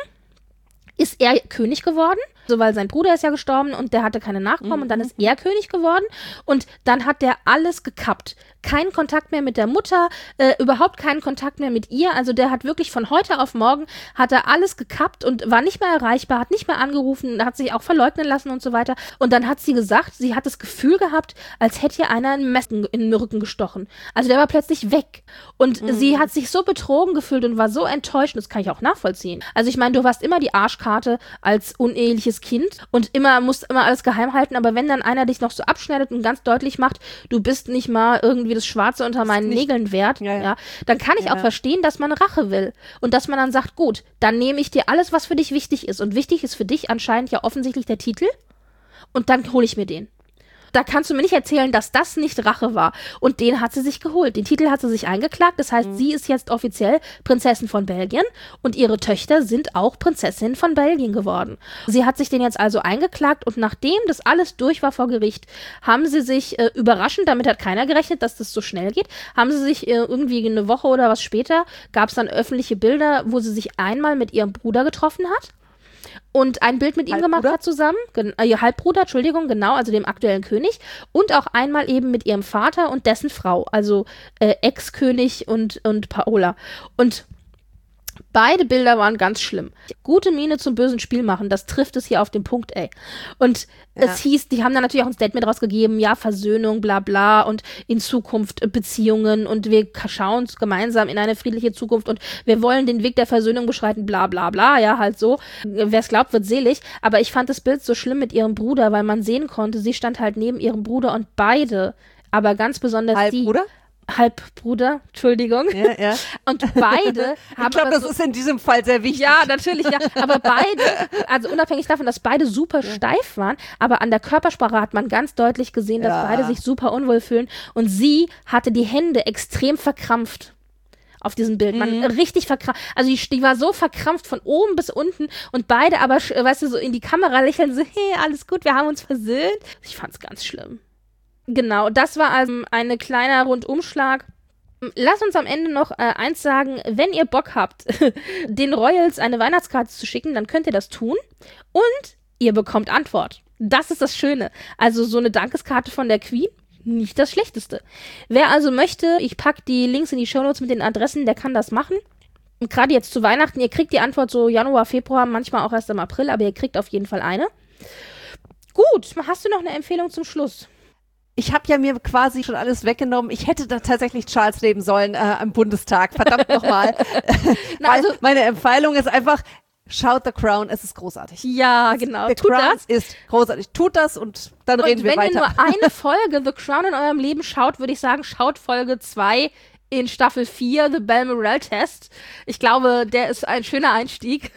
[SPEAKER 2] ist er König geworden, so weil sein Bruder ist ja gestorben und der hatte keine Nachkommen,
[SPEAKER 3] Mhm.
[SPEAKER 2] und dann ist er König geworden, und dann hat der alles gekappt. Kein Kontakt mehr mit der Mutter, äh, überhaupt keinen Kontakt mehr mit ihr, also der hat wirklich von heute auf morgen, hat er alles gekappt und war nicht mehr erreichbar, hat nicht mehr angerufen, hat sich auch verleugnen lassen und so weiter, und dann hat sie gesagt, sie hat das Gefühl gehabt, als hätte ihr einer ein Messer in den Rücken gestochen. Also der war plötzlich weg, und
[SPEAKER 3] Mhm.
[SPEAKER 2] sie hat sich so betrogen gefühlt und war so enttäuscht, und das kann ich auch nachvollziehen. Also ich meine, du warst immer die Arschkarte als uneheliches Kind und immer musst immer alles geheim halten, aber wenn dann einer dich noch so abschneidet und ganz deutlich macht, du bist nicht mal irgendwie das Schwarze unter meinen
[SPEAKER 3] nicht-
[SPEAKER 2] Nägeln wert,
[SPEAKER 3] Ja,
[SPEAKER 2] ja,
[SPEAKER 3] ja.
[SPEAKER 2] dann kann ich
[SPEAKER 3] Ja,
[SPEAKER 2] auch
[SPEAKER 3] ja.
[SPEAKER 2] verstehen, dass man Rache will und dass man dann sagt, gut, dann nehme ich dir alles, was für dich wichtig ist, und wichtig ist für dich anscheinend ja offensichtlich der Titel, und dann hole ich mir den. Da kannst du mir nicht erzählen, dass das nicht Rache war. Und den hat sie sich geholt. Den Titel hat sie sich eingeklagt. Das heißt,
[SPEAKER 3] Mhm.
[SPEAKER 2] sie ist jetzt offiziell Prinzessin von Belgien, und ihre Töchter sind auch Prinzessinnen von Belgien geworden. Sie hat sich den jetzt also eingeklagt, und nachdem das alles durch war vor Gericht, haben sie sich äh, überraschend, damit hat keiner gerechnet, dass das so schnell geht, haben sie sich äh, irgendwie eine Woche oder was später, gab es dann öffentliche Bilder, wo sie sich einmal mit ihrem Bruder getroffen hat und ein Bild mit ihm gemacht
[SPEAKER 3] Halbbruder?
[SPEAKER 2] hat zusammen, gen äh, ihr Halbbruder, Entschuldigung, genau, also dem aktuellen König, und auch einmal eben mit ihrem Vater und dessen Frau, also äh, Ex-König und, und Paola. Und beide Bilder waren ganz schlimm. Gute Miene zum bösen Spiel machen, das trifft es hier auf den Punkt, ey. Und
[SPEAKER 3] Ja.
[SPEAKER 2] es hieß, die haben dann natürlich auch ein Statement rausgegeben, ja, Versöhnung, bla bla, und in Zukunft äh, Beziehungen, und wir ka- schauen uns gemeinsam in eine friedliche Zukunft, und wir wollen den Weg der Versöhnung beschreiten, bla bla bla, ja, halt so. Wer es glaubt, wird selig. Aber ich fand das Bild so schlimm mit ihrem Bruder, weil man sehen konnte, sie stand halt neben ihrem Bruder, und beide, aber ganz besonders die,
[SPEAKER 3] Halbbruder?
[SPEAKER 2] Halbbruder, Entschuldigung,
[SPEAKER 3] Ja, ja.
[SPEAKER 2] und beide haben
[SPEAKER 3] Ich glaube,
[SPEAKER 2] aber
[SPEAKER 3] das
[SPEAKER 2] so,
[SPEAKER 3] ist in diesem Fall sehr wichtig.
[SPEAKER 2] ja, natürlich, ja. Aber beide, also unabhängig davon, dass beide super steif waren, aber an der Körpersprache hat man ganz deutlich gesehen, dass
[SPEAKER 3] Ja.
[SPEAKER 2] beide sich super unwohl fühlen. Und sie hatte die Hände extrem verkrampft auf diesem Bild. Man
[SPEAKER 3] Mhm.
[SPEAKER 2] richtig verkrampft. Also die, die war so verkrampft von oben bis unten, und beide aber, sch- weißt du, so in die Kamera lächeln, so, hey, alles gut, wir haben uns versöhnt. Ich fand's ganz schlimm. Genau, das war also ein kleiner Rundumschlag. Lass uns am Ende noch äh, eins sagen, wenn ihr Bock habt, den Royals eine Weihnachtskarte zu schicken, dann könnt ihr das tun, und ihr bekommt Antwort. Das ist das Schöne. Also so eine Dankeskarte von der Queen, nicht das Schlechteste. Wer also möchte, ich packe die Links in die Shownotes mit den Adressen, der kann das machen. Und gerade jetzt zu Weihnachten, ihr kriegt die Antwort so Januar, Februar, manchmal auch erst im April, aber ihr kriegt auf jeden Fall eine. Gut, hast du noch eine Empfehlung zum Schluss?
[SPEAKER 3] Ich habe ja mir quasi schon alles weggenommen. Ich hätte da tatsächlich Charles leben sollen äh, am Bundestag. Verdammt nochmal.
[SPEAKER 2] Na, also-
[SPEAKER 3] Meine Empfehlung ist einfach, schaut The Crown, es ist großartig.
[SPEAKER 2] Ja, genau.
[SPEAKER 3] The
[SPEAKER 2] Tut
[SPEAKER 3] Crown
[SPEAKER 2] das.
[SPEAKER 3] ist großartig. Tut das, und dann reden
[SPEAKER 2] Und
[SPEAKER 3] wir
[SPEAKER 2] wenn
[SPEAKER 3] weiter.
[SPEAKER 2] ihr nur eine Folge The Crown in eurem Leben schaut, würde ich sagen, schaut Folge zwei in Staffel vier, The Balmoral Test. Ich glaube, der ist ein schöner Einstieg.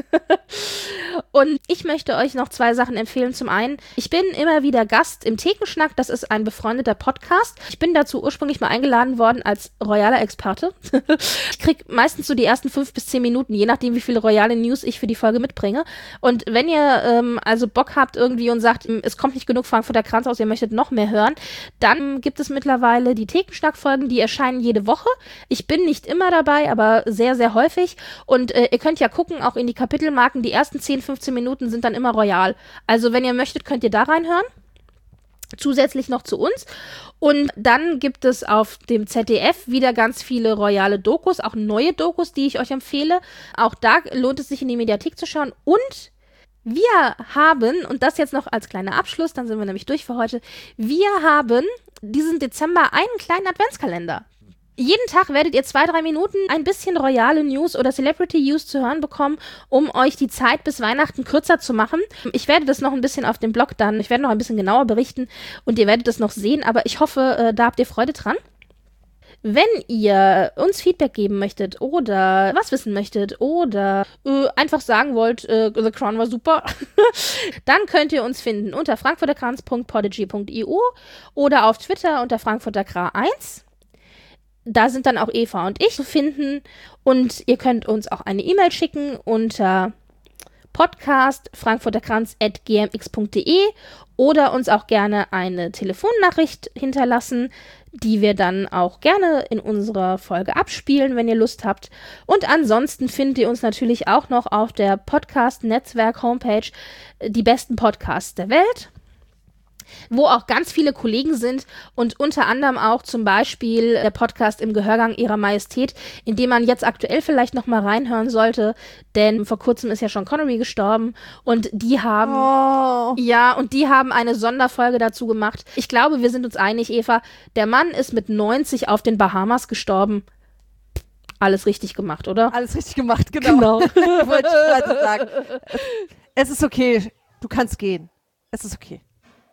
[SPEAKER 2] Und ich möchte euch noch zwei Sachen empfehlen. Zum einen, ich bin immer wieder Gast im Thekenschnack. Das ist ein befreundeter Podcast. Ich bin dazu ursprünglich mal eingeladen worden als royaler Experte. Ich krieg meistens so die ersten fünf bis zehn Minuten, je nachdem, wie viele royale News ich für die Folge mitbringe. Und wenn ihr ähm, also Bock habt irgendwie und sagt, es kommt nicht genug Frankfurter Kranz aus, ihr möchtet noch mehr hören, dann gibt es mittlerweile die Thekenschnack-Folgen, die erscheinen jede Woche. Ich bin nicht immer dabei, aber sehr, sehr häufig. Und äh, ihr könnt ja gucken, auch in die Kapitelmarken, die ersten zehn, fünfzehn Minuten sind dann immer royal. Also wenn ihr möchtet, könnt ihr da reinhören. Zusätzlich noch zu uns. Und dann gibt es auf dem Z D F wieder ganz viele royale Dokus, auch neue Dokus, die ich euch empfehle. Auch da lohnt es sich, in die Mediathek zu schauen. Und wir haben, und das jetzt noch als kleiner Abschluss, dann sind wir nämlich durch für heute, wir haben diesen Dezember einen kleinen Adventskalender. Jeden Tag werdet ihr zwei, drei Minuten ein bisschen royale News oder Celebrity News zu hören bekommen, um euch die Zeit bis Weihnachten kürzer zu machen. Ich werde das noch ein bisschen auf dem Blog dann, ich werde noch ein bisschen genauer berichten und ihr werdet das noch sehen, aber ich hoffe, äh, da habt ihr Freude dran. Wenn ihr uns Feedback geben möchtet oder was wissen möchtet oder äh, einfach sagen wollt, äh, The Crown war super, dann könnt ihr uns finden unter frankfurterkranz punkt podigy punkt i u oder auf Twitter unter frankfurterkra eins. Da sind dann auch Eva und ich zu finden und ihr könnt uns auch eine E-Mail schicken unter podcast frankfurterkranz at g m x punkt d e oder uns auch gerne eine Telefonnachricht hinterlassen, die wir dann auch gerne in unserer Folge abspielen, wenn ihr Lust habt. Und ansonsten findet ihr uns natürlich auch noch auf der Podcast-Netzwerk-Homepage die besten Podcasts der Welt, wo auch ganz viele Kollegen sind und unter anderem auch zum Beispiel der Podcast im Gehörgang Ihrer Majestät, in dem man jetzt aktuell vielleicht noch mal reinhören sollte, denn vor kurzem ist ja Sean Connery gestorben und die haben, oh. ja, und die haben eine Sonderfolge dazu gemacht. Ich glaube, wir sind uns einig, Eva, der Mann ist mit neunzig auf den Bahamas gestorben. Alles richtig gemacht, oder?
[SPEAKER 3] Alles richtig gemacht, genau. Genau. Wollte ich gerade sagen. Es ist okay, du kannst gehen. Es ist okay.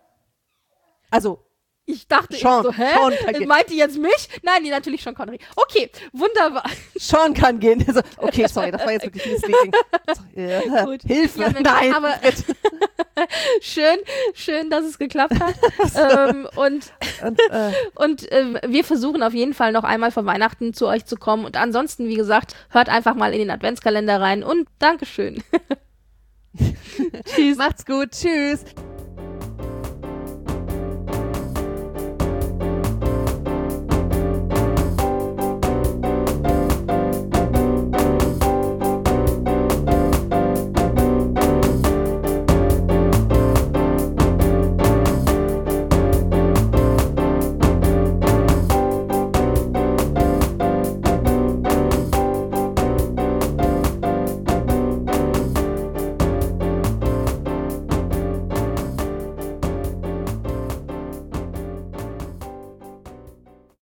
[SPEAKER 3] Also,
[SPEAKER 2] ich dachte
[SPEAKER 3] Sean,
[SPEAKER 2] so, hä?
[SPEAKER 3] Sean kann gehen.
[SPEAKER 2] Meint ihr jetzt mich? Nein, die natürlich Sean Connery. Okay, wunderbar.
[SPEAKER 3] Sean kann gehen. Also, okay, sorry, das war jetzt wirklich misleading. Ja, Gut. Hilfe, ja, nein.
[SPEAKER 2] Aber schön, schön, dass es geklappt hat. ähm, und und, äh, und ähm, wir versuchen auf jeden Fall noch einmal vor Weihnachten zu euch zu kommen. Und ansonsten, wie gesagt, hört einfach mal in den Adventskalender rein und Dankeschön.
[SPEAKER 3] Tschüss. Macht's gut. Tschüss.